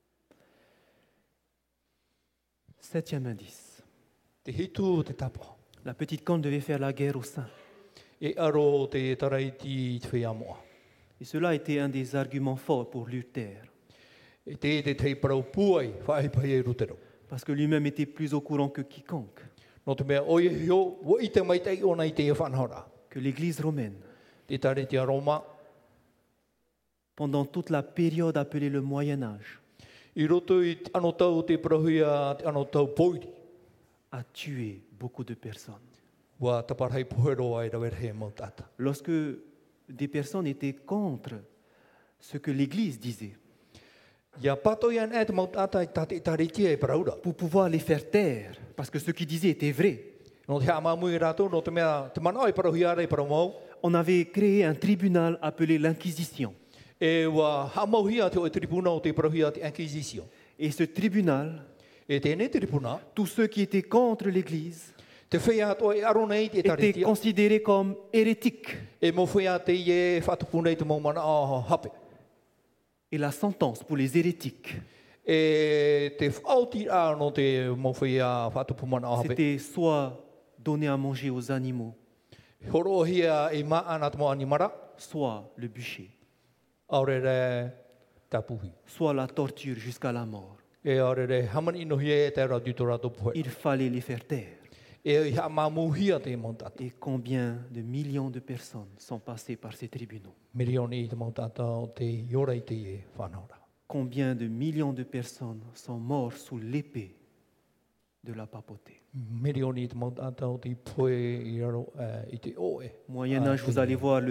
Septième indice. Te hitu te tapo. La petite corne devait faire la guerre aux saints. E aro te taraiti te whea Et cela a été un des arguments forts pour Luther, E te te parau puai, whae pai e rutero. parce que lui-même était plus au courant que quiconque No te mea oie hio, wo I te maitai ona I te e whanhora. que l'Église romaine, Te tariti a Roma, pendant toute la période appelée le Moyen Âge, I roto I ano tau te prahuia, te ano tau poiri. a tué beaucoup de personnes. Wa taparhai pohero ai rawer he mautata. Lorsque des personnes étaient contre ce que l'Église disait, Ia pato ian e te mautata I tate tariti e paraura. pour pouvoir les faire taire, parce que ce qu'ils disaient était vrai, No te hama mui rato, no te mea, te mana ai parahuia e paramau. on avait créé un tribunal appelé l'Inquisition. E wa hamauhia te o e tribuna o te parahuia te Inquisition. Et ce tribunal E tēnei te ripuna, tous ceux qui étaient contre l'Église te whea atoa e aro nei te étaient taritia. considérés comme hérétiques. E mo whea te i e whatupu nei te maumana a hape. Et la sentence pour les hérétiques, E te whaoti a no te mo whea whatupu mana a hape. c'était soit donner à manger aux animaux, Horo hia e maa ana te mo animara, soit le bûcher, aurere tapuhi. soit la torture jusqu'à la mort. E aurere hamani no hia e te ra tutora topu. Il fallait les faire taire. E hia mamu hia te montata. Et combien de millions de personnes sont passées par ces tribunaux? Mirioni te montata o te yorei te e whanaora. Combien de millions de personnes sont mortes sous l'épée de la papauté? Mirioni te montata o te poe i raro i te oe. Moyen Âge, vous allez voir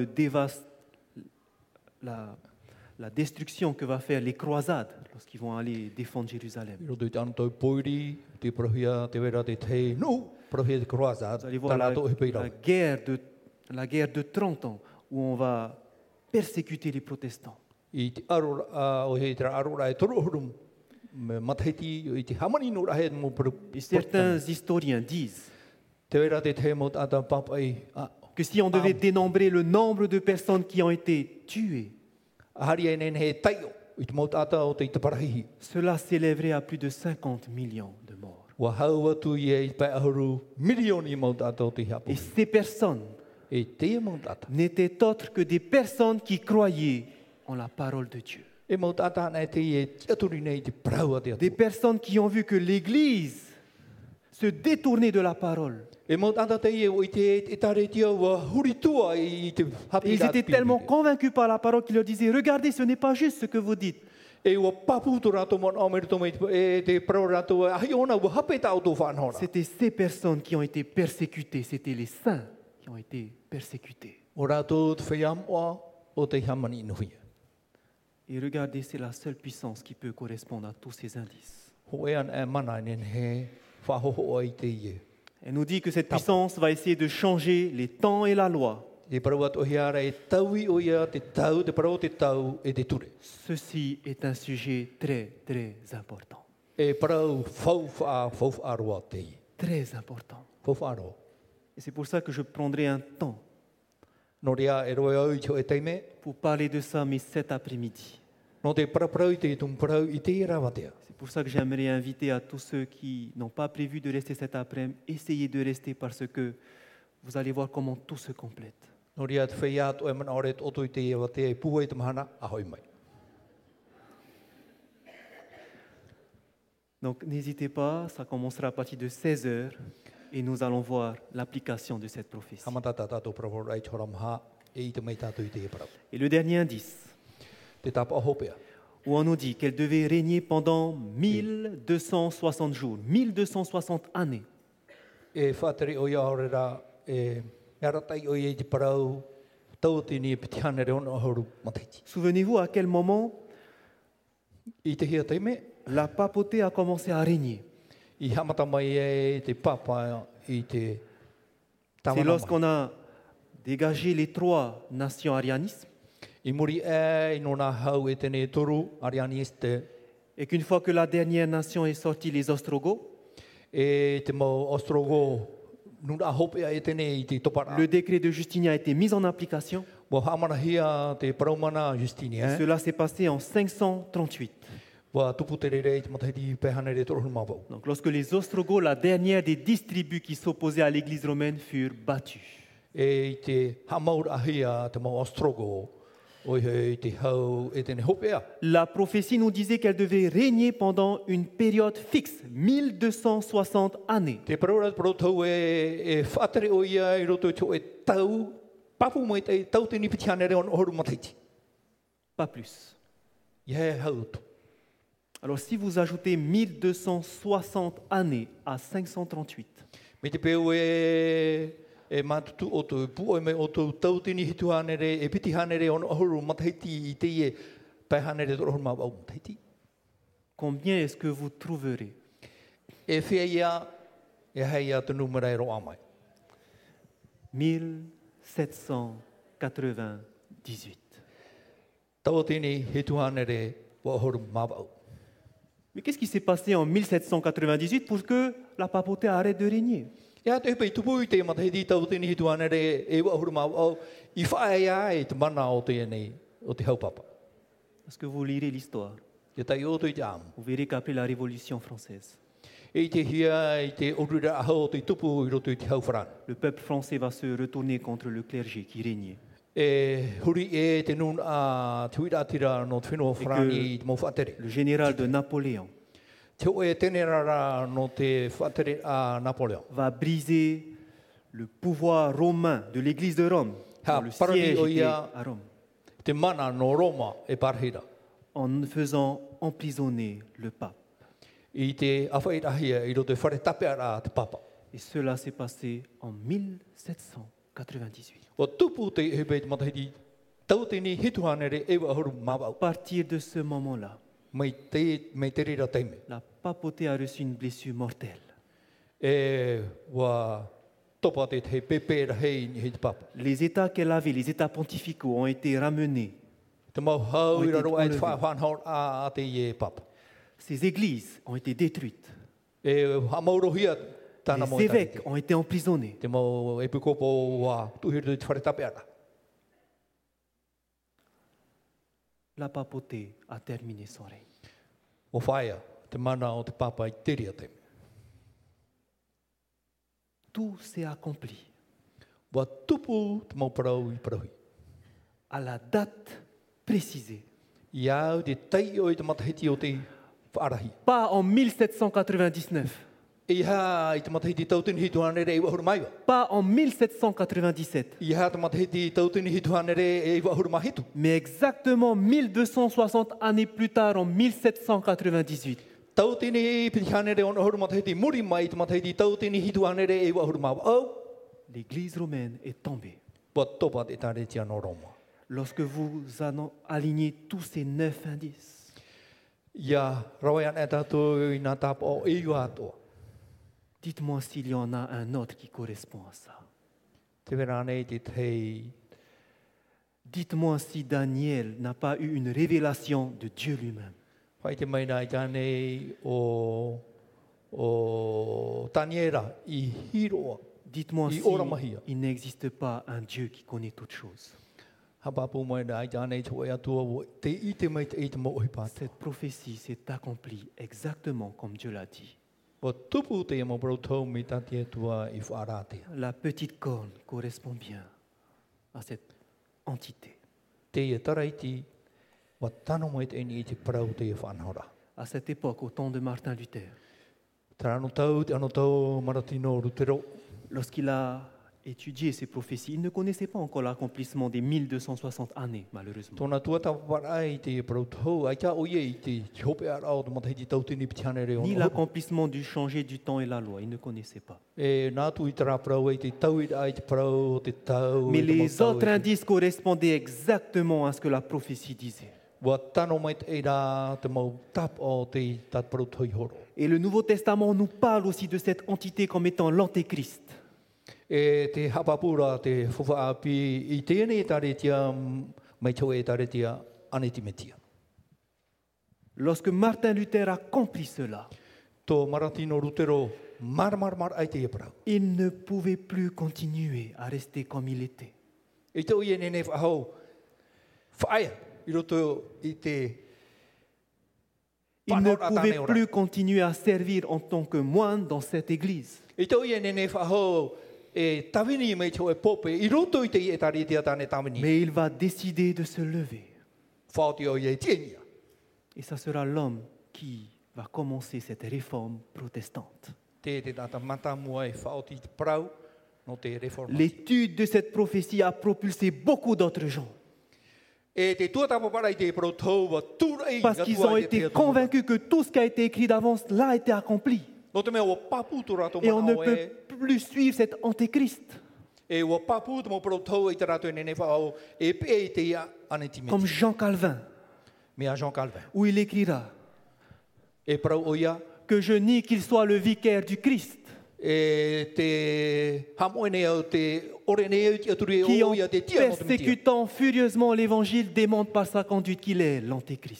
la destruction que va faire les croisades lorsqu'ils vont aller défendre Jérusalem. I roto i te anto poiri, te prohia, te vera te te nu, prohia te kroasa, Vous allez voir tanato e peirau. la guerre de 30 ans où on va persécuter les protestants. I te arora, o he te arora e torohurum, matahiti, i te hamani no rahe mo Et certains historiens disent te vera te te mo tata papai, que si on devait dénombrer le nombre de personnes qui ont été tuées, ahari e nen he taio, i te mo tata o te i te parahihi. cela s'élèverait à plus de 50 millions de morts. Wa hau atu i e pai ahuru milioni mo tata o te hapo. Et ces personnes E te mo tata. n'étaient autres que des personnes qui croyaient en la parole de Dieu. E mo tata na te e aturi nei te prau a te Des atu. personnes qui ont vu que l'Église se détournait de la parole. E mo tata te e o i te tare tia wa huritua i te hapi Et ils étaient tellement convaincus par la parole qu'ils leur disaient, regardez, ce n'est pas juste ce que vous dites. E ua papu to rato mon amer to mai e te pro rato ai ona wa hape ta auto whanora. C'était ces personnes qui ont été persécutées, c'était les saints qui ont été persécutés. O rato te whaiam oa o te hamani inuhia. Et regardez, c'est la seule puissance qui peut correspondre à tous ces indices. Ho e an e mana nen he whahoho o i te ie. Elle nous dit que cette puissance va essayer de changer les temps et la loi. E parau atu hiara e taui o ia te tau, te parau te tau e te ture. Ceci est un sujet très, très important. E parau fau aroa te i. Très important. Fau aroa. Et c'est pour ça que je prendrai un temps No rea e roe au i te o e teime, pour parler de ça, mais cet après-midi. no te paraparau i te tum parau i te rawatea. C'est pour ça que j'aimerais inviter à tous ceux qui n'ont pas prévu de rester cet après-midi, essayez de rester parce que vous allez voir comment tout se complète. No rea te whea atu e mana ore te oto i te rawatea e puha i te mahana, ahoi mai. Donc n'hésitez pas, ça commencera à partir de 16 heures et nous allons voir l'application de cette prophétie. Hamatata tātou pravora ai choramha e i te mei tātou i te e parau. Et le dernier indice, Te tapa ahopea. où on nous dit qu'elle devait régner pendant 1260 jours, 1260 années. E whātere o ia orera e aratai o ia i te parau tau tini e pitiane re ono ahoru mataiti. Souvenez-vous à quel moment I te hia teime, la papauté a commencé à régner. i hamata mai e te papa i te C'est tamana mai. lorsqu'on a dégagé les 3 nations arianisme I muri e i nona hau e tene toru arianiste et qu'une fois que la dernière nation est sortie, les Ostrogoths, e te mau ostrogo nuna hopea e tene i te topara. le décret de Justinien a été mis en application. Wa hamana hia te paraumana Justini e. Cela s'est passé en 538. Wa tupu te rere i te matahiti pehane re torohunu mawau. Donc lorsque les Ostrogoths, la dernière des 10 tribus qui s'opposaient à l'église romaine, furent battus. E i te hamaur ahia te mau ostrogo o i te hau e tene hopea. La prophétie nous disait qu'elle devait régner pendant une période fixe, 1260 années. Te paraura tau e whaatere o ia i roto i e tau, papu mai te tau te nipitiane re on ohoru mataiti. Pas plus. I he hau tu. Alors si vous ajoutez 1260 années à 538, Me te peu e matutu o tu pu o me o tu tau tini hituhane re, e pitihane re on ohoru mataiti i te ie pehane re torohunu mawau mataiti. combien est-ce que vous trouverez? E whia ia, e hei ia te numera e roa mai. 1798. Tau tini hituhane re wa ohoru mawau. Mais qu'est-ce qui s'est passé en 1798 pour que la papauté arrête de régner? Ia te pei tupu I te matahiti tau tini hitu ana re e wahuru mau au I whae ia e te mana o te nei o te haupapa. Parce que vous lirez l'histoire, Ia tai o te amu. vous verrez qu'après la Révolution française, E te hia I te orura aho o te tupu I roto I te hauwharana. le peuple français va se retourner contre le clergé qui régnait. E huri e te nun a te wira tira no te whenua wharani I te mau whaatere. Le général de Napoléon Te o e tēne rara no te whaatere a Napoleon. va briser le pouvoir romain de l'Église de Rome. Ha, dont le paradi siège o était ia- à Rome, Te mana no Roma e parhira. en faisant emprisonner le pape. I te awhairahia I roto te whare tapeara te papa. Et cela s'est passé en 1798. O tupu te hebe te matahiti tau tini hituhanere e wahuru À mawau. partir de ce moment-là, Mei te rira teime. la papauté a reçu une blessure mortelle. E wa topa te he pepera hei ni he te papa. Les États qu'elle avait, les États pontificaux, ont été ramenés. Te mau hau I Oi, raro ai te enlevé. whanhaur a te ie papa. Ces églises ont été détruites. E hamaurohia tana mo Les i tari évêques ont été emprisonnés. te mau e pukopo wa tuhiri te whare tapeara. La papauté a terminé son règne. O whaia te mana o te papa I te ria teime. Tout s'est accompli Wa tupu te mau parau I parauhi. à la date précisée. I au te tei o I te matahiti o te whaarahi. Pas en 1799, I ha I te matahiti tautini hituhanere e wahuru maiwa. pas en 1797, I ha te matahiti tautini hituhanere e wahuru mahitu. mais exactement 1260 années plus tard, en 1798. Tautini pitihanere o wahuru matahiti muri mai te matahiti tautini hituhanere e wahuru mawa. Au, L'Église romaine est tombée. wa topa te tare tia no Roma. Lorsque vous alignez tous ces 9 indices, Ia rawaian e tātou I nā tāpa o e iu atoa. dites-moi s'il y en a un autre qui correspond à ça. Te wera nei te tei. Dites-moi si Daniel n'a pas eu une révélation de Dieu lui-même. Whai te mai nai tānei o Taniera I hiroa. Dites-moi I ora mahia. s'il n'existe pas un Dieu qui connaît toutes choses. Hapapu mai nai tānei te wai atua o te I te mai te I te mo ohi pāta. Cette prophétie s'est accomplie exactement comme Dieu l'a dit. Wa tupu te mo brotau mi tati atua I whaarate. La petite corne correspond bien à cette entité. Te ia taraiti, wa tano mai te eni I te parau te ia whanhora. À cette époque, au temps de Martin Luther, Tara anu tau, te anu tau maratino rutero. lorsqu'il a étudié ces prophéties, il ne connaissait pas encore l'accomplissement des 1260 années, malheureusement. Tōna tua tau parai te ia brotau, ai ka oie I te hope arao te matahiti tau tini pitihanere o Ni no. l'accomplissement du changer du temps et la loi, il ne connaissait pas. E nā tu I tara parau e te tau I ai te parau, te tau. Mais e te mau les tau autres e te- indices correspondaient exactement à ce que la prophétie disait. Wa tano mai te e rā te mau tap o te tat brotau I horo. Et le Nouveau Testament nous parle aussi de cette entité comme étant l'Antéchrist. E te hapapura te whawhaapi I tēnei tare tia mai tau e tare tia anetimetia. Lorsque Martin Luther a accompli cela, Tō maratino rutero mar ai te parau. il ne pouvait plus continuer à rester comme il était. I te oie nene whahau, whaia, I roto I te Il ne whanau pouvait atane ora. plus continuer à servir en tant que moine dans cette église. I te oie nene whahau, e tawini mei tau e pope, I roto I te I e tari tia tane tawini. Mais il va décider de se lever. Whaoti o I e tienia. Et ça sera l'homme qui va commencer cette réforme protestante. Te tata mata mua e whaoti te parau, no te reformasi. L'étude de cette prophétie a propulsé beaucoup d'autres gens. E te tuatapa para I te protou wa turai. Parce qu'ils ont été convaincus que tout ce qui a été écrit d'avance là a été accompli. No te mea wa papu tu rato Et on ne mana o peut e. plus suivre cet antéchrist. E wa papu tu mo protou I te rato e nene whao e pe I te ia anetimeti. Comme Jean Calvin, Mea Jean Calvin. où il écrira E parau o ia, que je nie qu'il soit le vicaire du Christ, e te hamoene au te ore ne au te aturi qui o en ia te tia no te mitia. persécutant furieusement l'évangile démontre par sa conduite qu'il est l'antéchrist.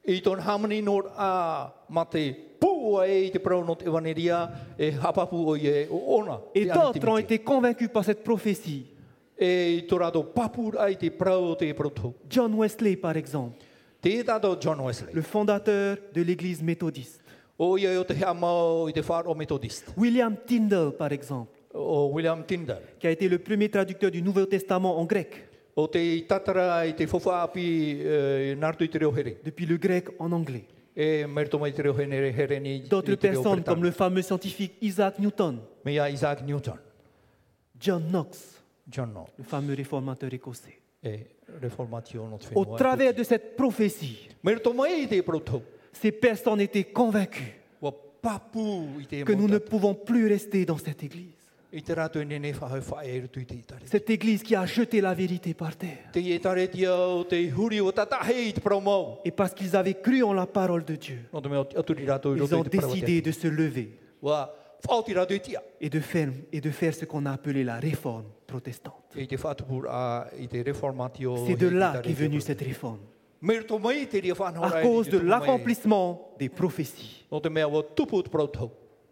I ton hamani nor a mate pu e te pronot evaneria e hapapu o ye o ona. Et te d'autres ont anitimite. été convaincus par cette prophétie. E torado papur ai te prau te proto. John Wesley, par exemple, Te tato John Wesley. le fondateur de l'église méthodiste. O ia o te hea mau i te whāro metodist. William Tyndale, par exemple, O William Tyndale. qui a été le premier traducteur du Nouveau Testament en grec, O te tatara i te whawhaapi nartu i te reo here. depuis le grec en anglais. E merto mai te reo here ni D'autres i te reo personnes, Britannia. comme le fameux scientifique Isaac Newton, Mea Isaac Newton. John Knox, John Knox. le fameux réformateur écossais. E reformatio no te Au whenua. travers de cette prophétie, Merto mai i te proto. ces personnes étaient convaincues Wa papu i te que nous ne mota. pouvons plus rester dans cette église. I te rato i nene whahau whae e rutu i te itare. Cette église qui a jeté la vérité par terre. Te itare tia o te huri o tatahe i te promo. Et parce qu'ils avaient cru en la parole de Dieu, No te mea aturi rato i ils roto ont i te parawa décidé te. de se lever Wa whaoti rato i tia. et de faire ce qu'on a appelé la réforme protestante. I te whaatupur a i te reformatio. C'est de he là te qu'est venue tare. cette réforme, Merto mai te ria whanau à rai cause i de te mai. l'accomplissement des prophéties. No te mea wa tupu te proto.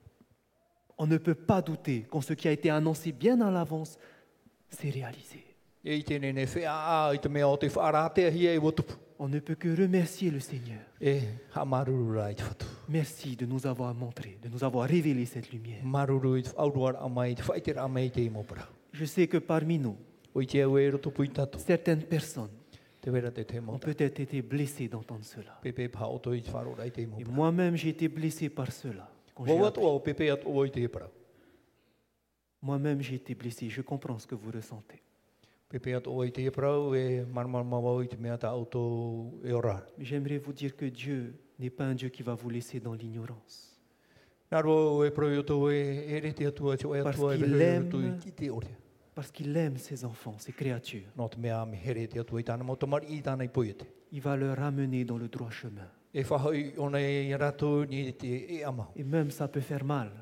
On ne peut pas douter quand ce qui a été annoncé bien à l'avance s'est réalisé. E i te nene whea a i te mea o te whaaratea hia e wa tupu. On ne peut que remercier le Seigneur. E ha maruru rai te whatu. Merci de nous avoir montré, de nous avoir révélé cette lumière. Maruru i te whauruar a mai, te whaitera a mai te imo para. Je sais que parmi nous, O i te au e roto pui tatu. certaines personnes Te wera te te ont mota. peut-être été blessées d'entendre cela. Pepe pa oto i te wharo rai te imo Et para. moi-même, j'ai été blessé par cela. Quand j'ai Wa appris. watu o pepe atu o i te para. Moi-même, j'ai été blessé. Je comprends ce que vous ressentez. Pepe atu o i te para e marmar mawa i te mea ta auto e ora. Mais j'aimerais vous dire que Dieu n'est pas un Dieu qui va vous laisser dans l'ignorance. Naro e pro i oto e ere te atua te o e Parce atua e qu'il vehe aime. roto i ki te ore. Parce qu'il aime ses enfants, ses créatures. No te mea me here te atua i tāna mo tamari i tāna i poiete. Il va leur ramener dans le droit chemin. E whahoi ona e rato ni te e amau. Et même ça peut faire mal.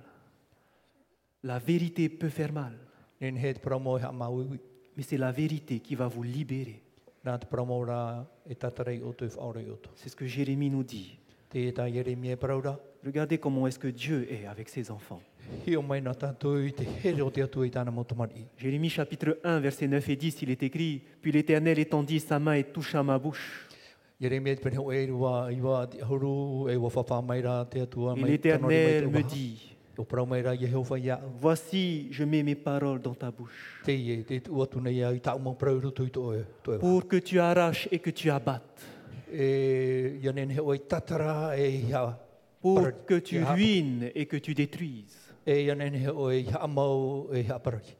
La vérité peut faire mal. Nen he te paramo e amau iwi. Mais c'est la vérité qui va vous libérer. Nā te paramo rā e tatarei oto e whaore oto. C'est ce que Jérémie nous dit. Te e tā Jeremia e paraura. Regardez comment est-ce que Dieu est avec ses enfants. Hi o mai nā tātou i te here o te atua i tāna mo tamari. Jérémie chapitre 1, versets 9 et 10, il est écrit « Puis l'Éternel étendit sa main et toucha ma bouche. Jeremia te pene o e rua i wā te horu e wa whawha mai rā te atua Et mai. l'Éternel me dit O parau mai rā Yehova ia. « Voici, je mets mes paroles dans ta bouche Te e te tua tuna ia i tāu mau parau roto i to e. To e. pour que tu arraches et que tu abattes, E ia nen he o i tatara e ia. pour Para- que tu ia- ruines et que tu détruises. E ia nen he o i amau e ia paraki.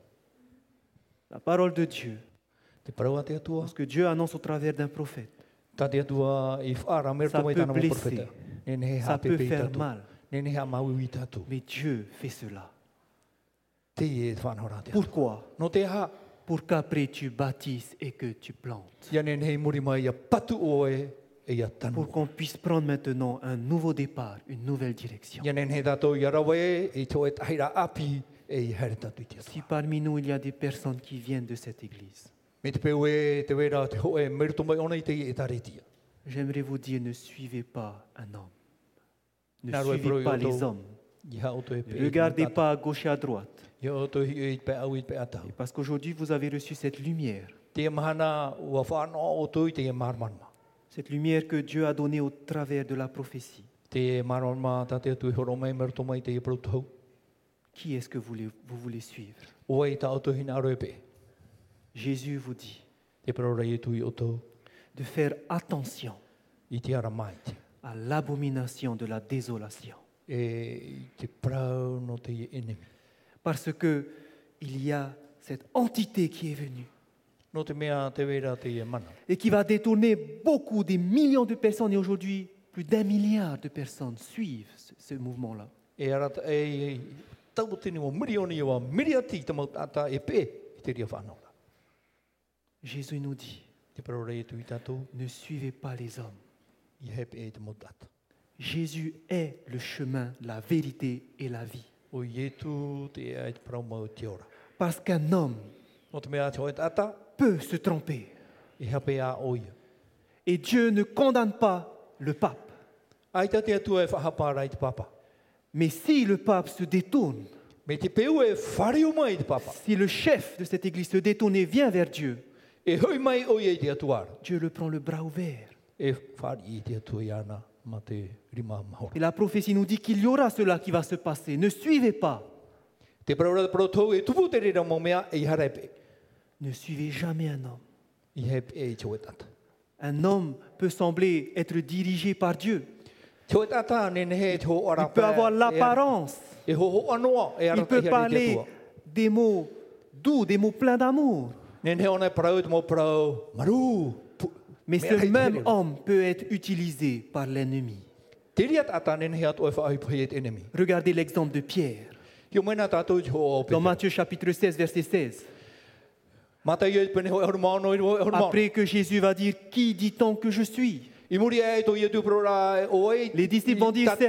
La parole de Dieu, Te parau a te atua. ce que Dieu annonce au travers d'un prophète, Tā te atua i whaara ça merto mai peut tāna mo blesser, profeta. Nen he ça hape peut pe i faire tātou. mal, Nen he amau i tātou. mais Dieu fait cela. Te e whanau rā te atua. Pourquoi? No te ha. Pour qu'après tu bâtisses et que tu plantes. Ia nen hei muri mai ia patu o e ia tanu. Pour qu'on puisse prendre maintenant un nouveau départ, une nouvelle direction. Ia nen hei tātou ia rawe e to e tahira api e i here tātou i te Si atua. parmi nous il y a des personnes qui viennent de cette église, Me te peu e te wera te ho e merto mai ona i te e taretia. j'aimerais vous dire ne suivez pas un homme. Ne Nā roe suivez pas pro i les oto. hommes. Ia o to e pe. Ne regardez pas à gauche et à droite. Ia o to hi e pe au i pe atau. Et parce qu'aujourd'hui vous avez reçu cette lumière. Te mahana ua whanau o to i te e marmanma. Cette lumière que Dieu a donnée au travers de la prophétie. Te e marmanma tā te atu i horo mai merto mai te e protau. Qui est-ce que vous voulez suivre? O e tā o to hina aro e pe. Jésus vous dit Te parora i tu i o to de faire attention i te ara mai te. à l'abomination de la désolation. E te prau no te e enemi. Parce que il y a cette entité qui est venue No te mea te wera te e mana. et qui va détourner beaucoup, des millions de personnes. Et aujourd'hui, plus d'1 milliard de personnes suivent ce mouvement-là. E arata e tau tini o mirioni o miriati te mau tata e pe i te ria whanau. Jésus nous dit, Te parora i tu i tātou ne suivez pas les hommes. i hep e te mau tata. Jésus est le chemin, la vérité et la vie. O i tu te e te parau mau te ora. Parce qu'un homme No te mea te o e tata peut se tromper. i hape a o ia. Et Dieu ne condamne pas le pape. Ai tā te atua e whahapara i te papa. Mais si le pape se détourne, Me te peu e whariu mai i te papa. si le chef de cette église se détourne et vient vers Dieu, E hoi mai o i te atuara. Dieu le prend le bras ouvert. E whari i te atua i ana ma te rima mahora. Et la prophétie nous dit qu'il y aura cela qui va se passer. Ne suivez pas. Te praura proto e tupu te rira mo mea e harepe. Ne suivez jamais un homme. I he e te tata. Un homme peut sembler être dirigé par Dieu. Te tata ne he te ho ora. Il peut avoir l'apparence. E ho anoa e ara Il peut parler des mots doux, des mots pleins d'amour. Ne he ona prau te mo prau maru. Mais ce même homme peut être utilisé par l'ennemi. Te ria tata ne he atu e whaai pai e enemy. Regardez l'exemple de Pierre. Yo mena tata te ho Dans Matthieu chapitre 16, verset 16. Mata ye pene ho mano i ho mano. Après que Jésus va dire, qui dit-on que je suis? I muri e to ye tu prora o e. Les disciples vont dire,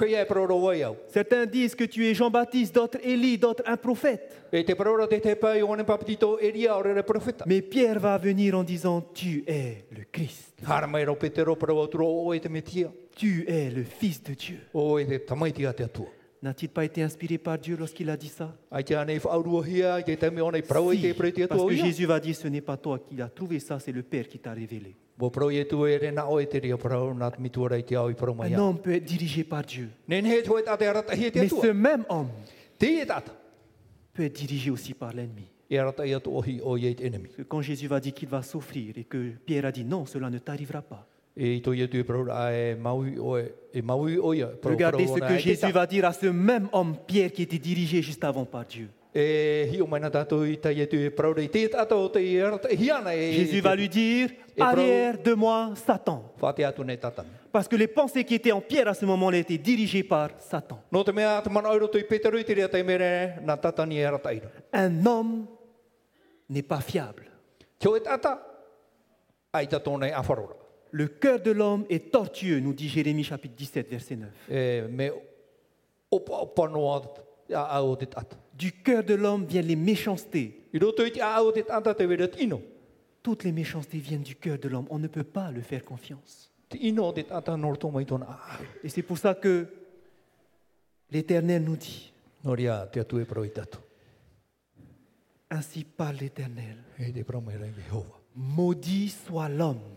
certains disent que tu es Jean-Baptiste, d'autres Élie, d'autres un prophète. E te prora te te pai o ne papitito Elia o re profeta. Mais Pierre va venir en disant, tu es le Christ. Hara mai ro Petero pro tro o e te metia. Tu es le Fils de Dieu. O e te tamaitia te atua. N'a-t-il pas été inspiré par Dieu lorsqu'il a dit ça? Ai te ane whaurua hia, te teme o ne prau e te pre te Parce atua que ia. Jésus va dire, ce n'est pas toi qui as trouvé ça, c'est le Père qui t'a révélé. Bo prau e tu e re na o e te ria prau na te mitua rei te au i prau mai Un ia. homme peut être dirigé par Dieu. Nen he toi tate arata hia te Mais ce atua. même homme Te e tata. peut être dirigé aussi par l'ennemi. E arata ia tu ohi o ye te enemy. Parce que quand Jésus va dire qu'il va souffrir et que Pierre a dit non, cela ne t'arrivera pas. E i to ye tu e prau a e maui o ia. Regardez ce que Jésus va dire à ce même homme, Pierre, qui était dirigé juste avant par Dieu. E hi o mai na tātou i ta ye tu e prau rei te tātou te i arata hiana e. Jésus va lui dire, arrière de moi, Satan. Whate atu ne tatana. Parce que les pensées qui étaient en Pierre à ce moment-là étaient dirigées par Satan. No te mea te mana oiro tui Peteru i te rea te mere na tatani e arata ira. Un homme n'est pas fiable. Tio e tata, ai tatona e awharora. Le cœur de l'homme est tortueux, nous dit Jérémie chapitre 17, verset 9. E me opa noa a au te tata. Du cœur de l'homme viennent les méchancetés. I roto i te a au te tata te wera tino. Toutes les méchancetés viennent du cœur de l'homme. On ne peut pas le faire confiance. Te ino o te tata norto mai tona a. Et c'est pour ça que l'Éternel nous dit, No ria te atu e pro i tatu. ainsi parle l'Éternel, E te pro mai rei Jehova. maudit soit l'homme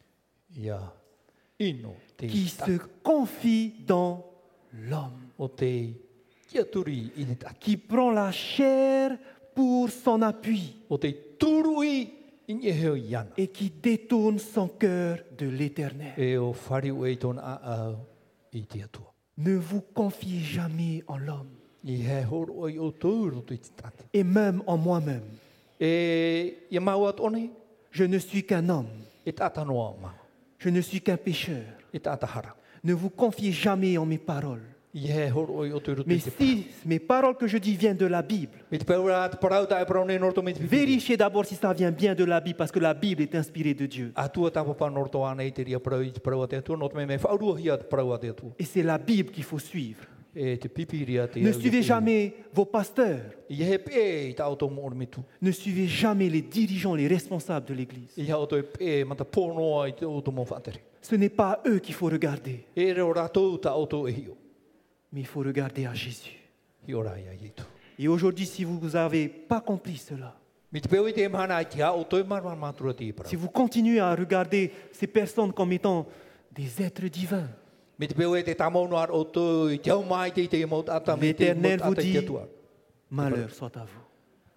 Ia ino te qui se confie dans l'homme, o te kia turi i te tata. qui prend la chair pour son appui O te turui i nye heo iana. et qui détourne son cœur de l'Éternel. E o whariu e tona a i te atua. Ne vous confiez jamais en l'homme I he horo i o tūro tu i te tata. et même en moi-même. E ia mau at one, Je ne suis qu'un homme, e tata noa mau. je ne suis qu'un pécheur. E tata hara. Ne vous confiez jamais en mes paroles. I he horo i o tūro tu i Mais te si mes paroles que je dis viennent de la Bible, Me te peura te parauta e praune norto me te viviri. vérifiez d'abord si ça vient bien de la Bible, parce que la Bible est inspirée de Dieu. A tua tapapa norto ana i te ria parau i te parau te atua, not me whaurua hia te parau te atua. Et c'est la Bible qu'il faut suivre. E te pipiria te Ne au i suivez te- jamais vos pasteurs. I he pe i ta auto mo me tu. Ne suivez jamais les dirigeants, les responsables de l'Église. I auto e pe mata ponoa i te auto mo whatere. Ce n'est pas à eux qu'il faut regarder, E reo ratou ta auto e hio. mais il faut regarder à Jésus. Hi ora ia i tu. Et aujourd'hui, si vous n'avez pas compris cela, Me te peu i te mana i te auto e marwa matura te parau. si vous continuez à regarder ces personnes comme étant des êtres divins, Me te peu e te tamono ar auto i te au mai te mo tata me te mo l'Éternel vous tata i te dit, atua. malheur soit à vous,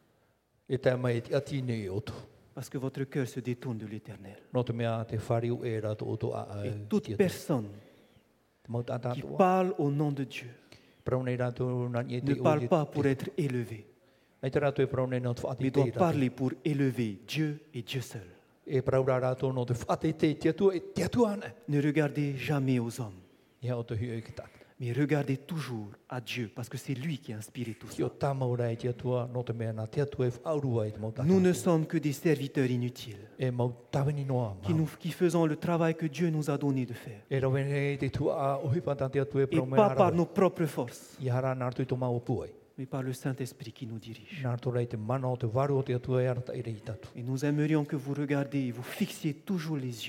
E te mai te atine i auto. parce que votre cœur se détourne de l'Éternel. No te mea te whariu e rato auto a Et toute personne Te mau tata qui atua. parle au nom de Dieu Praune rato na nie ne te parle pas pour être élevé, Ai te rato e praune no te whaati mais te doit rato. parler pour élever Dieu et Dieu seul. E praura rato no te whaati te atua e te atua ana. Ne regardez jamais aux hommes, Ia o te hui e ki tata. mais regardez toujours à Dieu, parce que c'est lui qui a inspiré tout Ki o ça. tamaura e te atua no te mea na te atua e whaurua e te mau tata. Nous ne sommes que des serviteurs inutiles, E mau tawini noa ma. qui faisons le travail que Dieu nous a donné de faire, E rawene te tua a ohipata te atua e et praune pas par hara. nos propres forces, I hara nartu i to mau puai. mais par le Saint-Esprit qui nous dirige. Nartu rei te mana o te waru o te atua e arata i rei tatu. Et nous aimerions que vous regardiez et vous fixiez toujours les yeux Te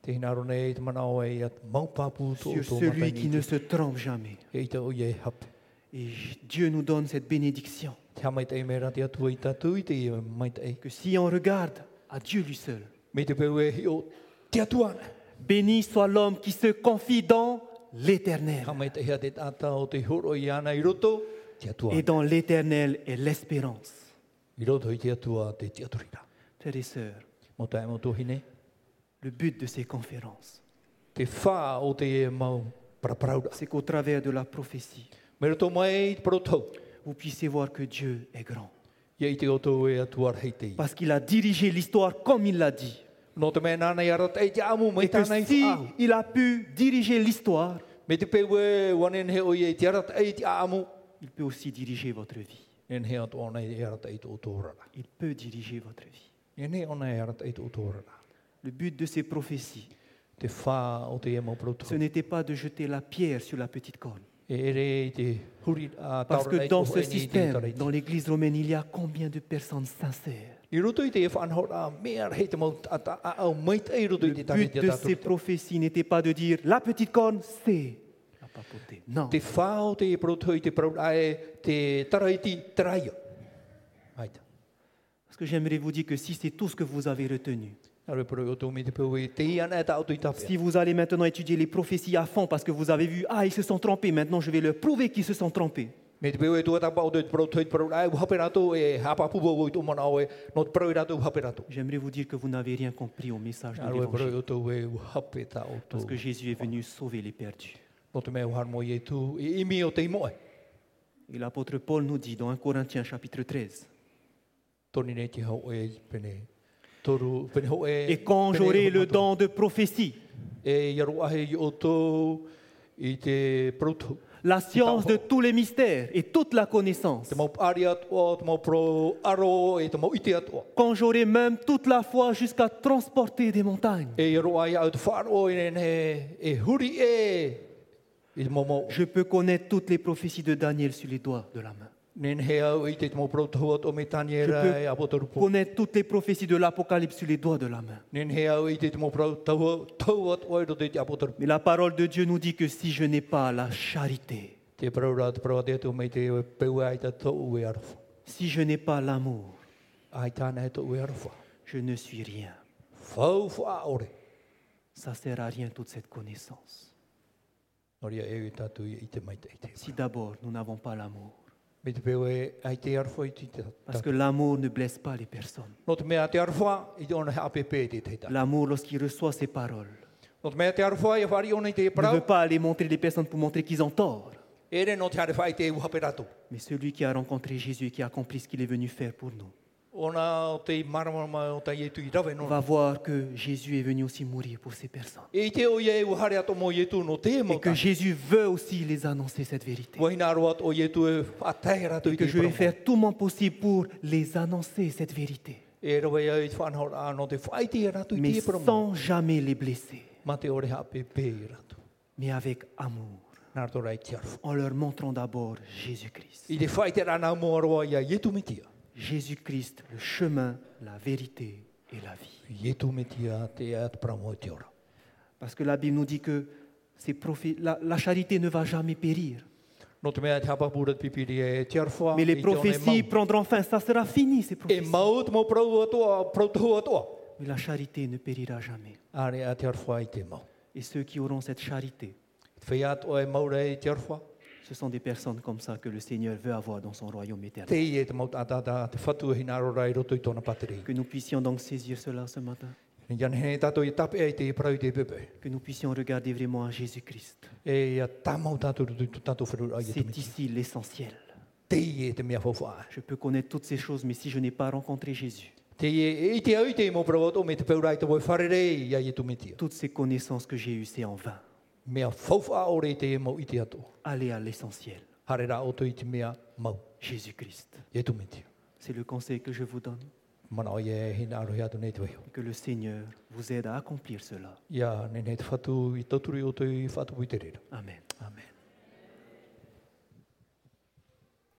Te hinaro nei te mana o e at maupapu to sur celui qui ne se trompe jamais. E te o ye hap. Et Dieu nous donne cette bénédiction, Te hamai te mera te atu i tatu i te mai te e. que si on regarde à Dieu lui seul, Me te peu e hi o te atu ana. béni soit l'homme qui se confie dans l'Éternel. Hamai te hea te tata o te horo i ana I roto, te atua. Et dans l'Éternel est l'espérance. I roto I te atua te te aturira. Frères et sœurs, Mo tae mo tohine, le but de ces conférences, te wha o te e mau paraparauda. c'est qu'au travers de la prophétie, Me roto mai te protou. vous puissiez voir que Dieu est grand. Ia I te oto e atua hei te. Parce qu'il a dirigé l'histoire comme il l'a dit. No te mea nana I arat e te amu mai Et que tāna I si whaau. il a pu diriger l'histoire, Me te peu e wanen he o i e te arat e te amu. il peut aussi diriger votre vie. En he atu ona I arat e te otorara. Il peut diriger votre vie. En he ona e arat e te otorara. Le but de ces prophéties, Te wha o te e mau protou. ce n'était pas de jeter la pierre sur la petite corne. E ere I te huri a Parce taura que e dans ko ce e ni te système, tareiti. dans l'église romaine, il y a combien de personnes sincères? I roto I te e whanhora mea hei te mau ata a au mai te roto I Le te but tareiti a de ces tātou. prophéties n'était pas de dire la petite corne, c'est la papauté. Non. Te wha o te e protou I te parau e te taraiti taraia. Aita. Parce que j'aimerais vous dire que si c'est tout ce que vous avez retenu, Awe parau o tō me te peu e te iana e ta auto I tapea. si vous allez maintenant étudier les prophéties à fond parce que vous avez vu, ah, ils se sont trompés, maintenant je vais leur prouver qu'ils se sont trompés. Me te peu e tua tapa o te protou I te parau e hape rato e hapa pupo o I tō mana o e no te parau I rato hape rato. J'aimerais vous dire que vous n'avez rien compris au message de Awe parau l'évangile. o tō e hape ta o Parce que tō. Jésus est venu sauver les perdus. No te mea uhar mo I e tū I imi o te imoe. Et l'apôtre Paul nous dit dans 1 Corinthiens chapitre 13, Toni nei te hau e pene. Toru pene hau e. et quand pene j'aurai hau le matua. don de prophétie, E iaru ahe I o tō I te protou. la science de tous les mystères et toute la connaissance, Te mau ari atua, te mau pro aro e te mau ite atua. quand j'aurai même toute la foi jusqu'à transporter des montagnes, E iaru ai au te wharo e e huri e. I te mau je peux connaître toutes les prophéties de Daniel sur les doigts de la main. nen he au I te mau protou o me taniera Je peux e apotorupo. Connaître toutes les prophéties de l'Apocalypse sur les doigts de la main. Nen he au I te mau protou tau at oiro te apotorupo. Mais la parole de Dieu nous dit que si je n'ai pas la charité, Te praura te praura te me te peu ai ta tau e arfa. si je n'ai pas l'amour, Ai tāna e tau e arfa. je ne suis rien. Fau wha ore. Ça sert à rien toute cette connaissance. Noria e tatu I te mai te te. Si d'abord nous n'avons pas l'amour. Me te peu e ai te arfa I te Parce que l'amour ne blesse pas les personnes. No te mea te arfa I te ona he apepe te te ta. L'amour, lorsqu'il reçoit ces paroles, No te mea te arfa I whari ona I te ne veut prau. pas aller montrer les personnes pour montrer qu'ils ont tort. Ere no te are whai te uhape rato. Mais celui qui a rencontré Jésus et qui a accompli ce qu'il est venu faire pour nous, Ona o te maramama o te ietu I rawe on no. va voir que Jésus est venu aussi mourir pour ces personnes. E te o ie uhare ato mo ietu no te mo Et que ta. Jésus veut aussi les annoncer cette vérité. Wahina aro at o ietu e atai rato I Que te je vais prau. faire tout mon possible pour les annoncer cette vérité. E rawe ai te whanhor a no te whai te rato I Mais te prau. sans jamais les blesser. Ma te ore hapepe rato. Mais avec amour. Narto rai te arfa. En leur montrant d'abord Jésus-Christ. I te whai te rana mo aroa ia ietu metia. Jésus-Christ, le chemin, la vérité et la vie. Ietu metia te at pramo te ora. Parce que la Bible nous dit que la charité ne va jamais périr. No te mea te hapapura te pipiri e te arfa. Mais les I te ona e prophéties mau. prendront fin. Ça sera fini, ces E prophéties. mau te mo prau atoa, prau tau atoa. Mais la charité ne périra jamais. Are a te arfa I te mau. Et ceux qui auront cette charité, Whai atoa e maura e te arfa. ce sont des personnes comme ça que le Seigneur veut avoir dans son royaume Te éternel. I e te mau tātata, te whatu e hinaro rai roto I tōna pateri. Que nous puissions donc saisir cela ce matin. Jan he tātou I tape e te prau I te pepe. Que nous puissions regarder vraiment à Jésus-Christ. E ia tāmau tātou tātou wharu ai e te C'est miti. ici l'essentiel. Te I e te mea whawha. Je peux connaître toutes ces choses, mais si je n'ai pas rencontré Jésus, Te I e te au I te mo prau ato me te peurai te wai wharerei ia I e tu metia. toutes ces connaissances que j'ai eues, c'est en vain. Mea whawha ore te e mau I te ato. Allez à l'essentiel. Harera oto I te mea mau. Jésus-Christ. I e tu metia. C'est le conseil que je vous donne. Mana o e hinaro he atu nei te weho. Et que le Seigneur vous aide à accomplir cela. Ia, nene te whatu I tauturi o te I whatu i te rera. Amen. Amen.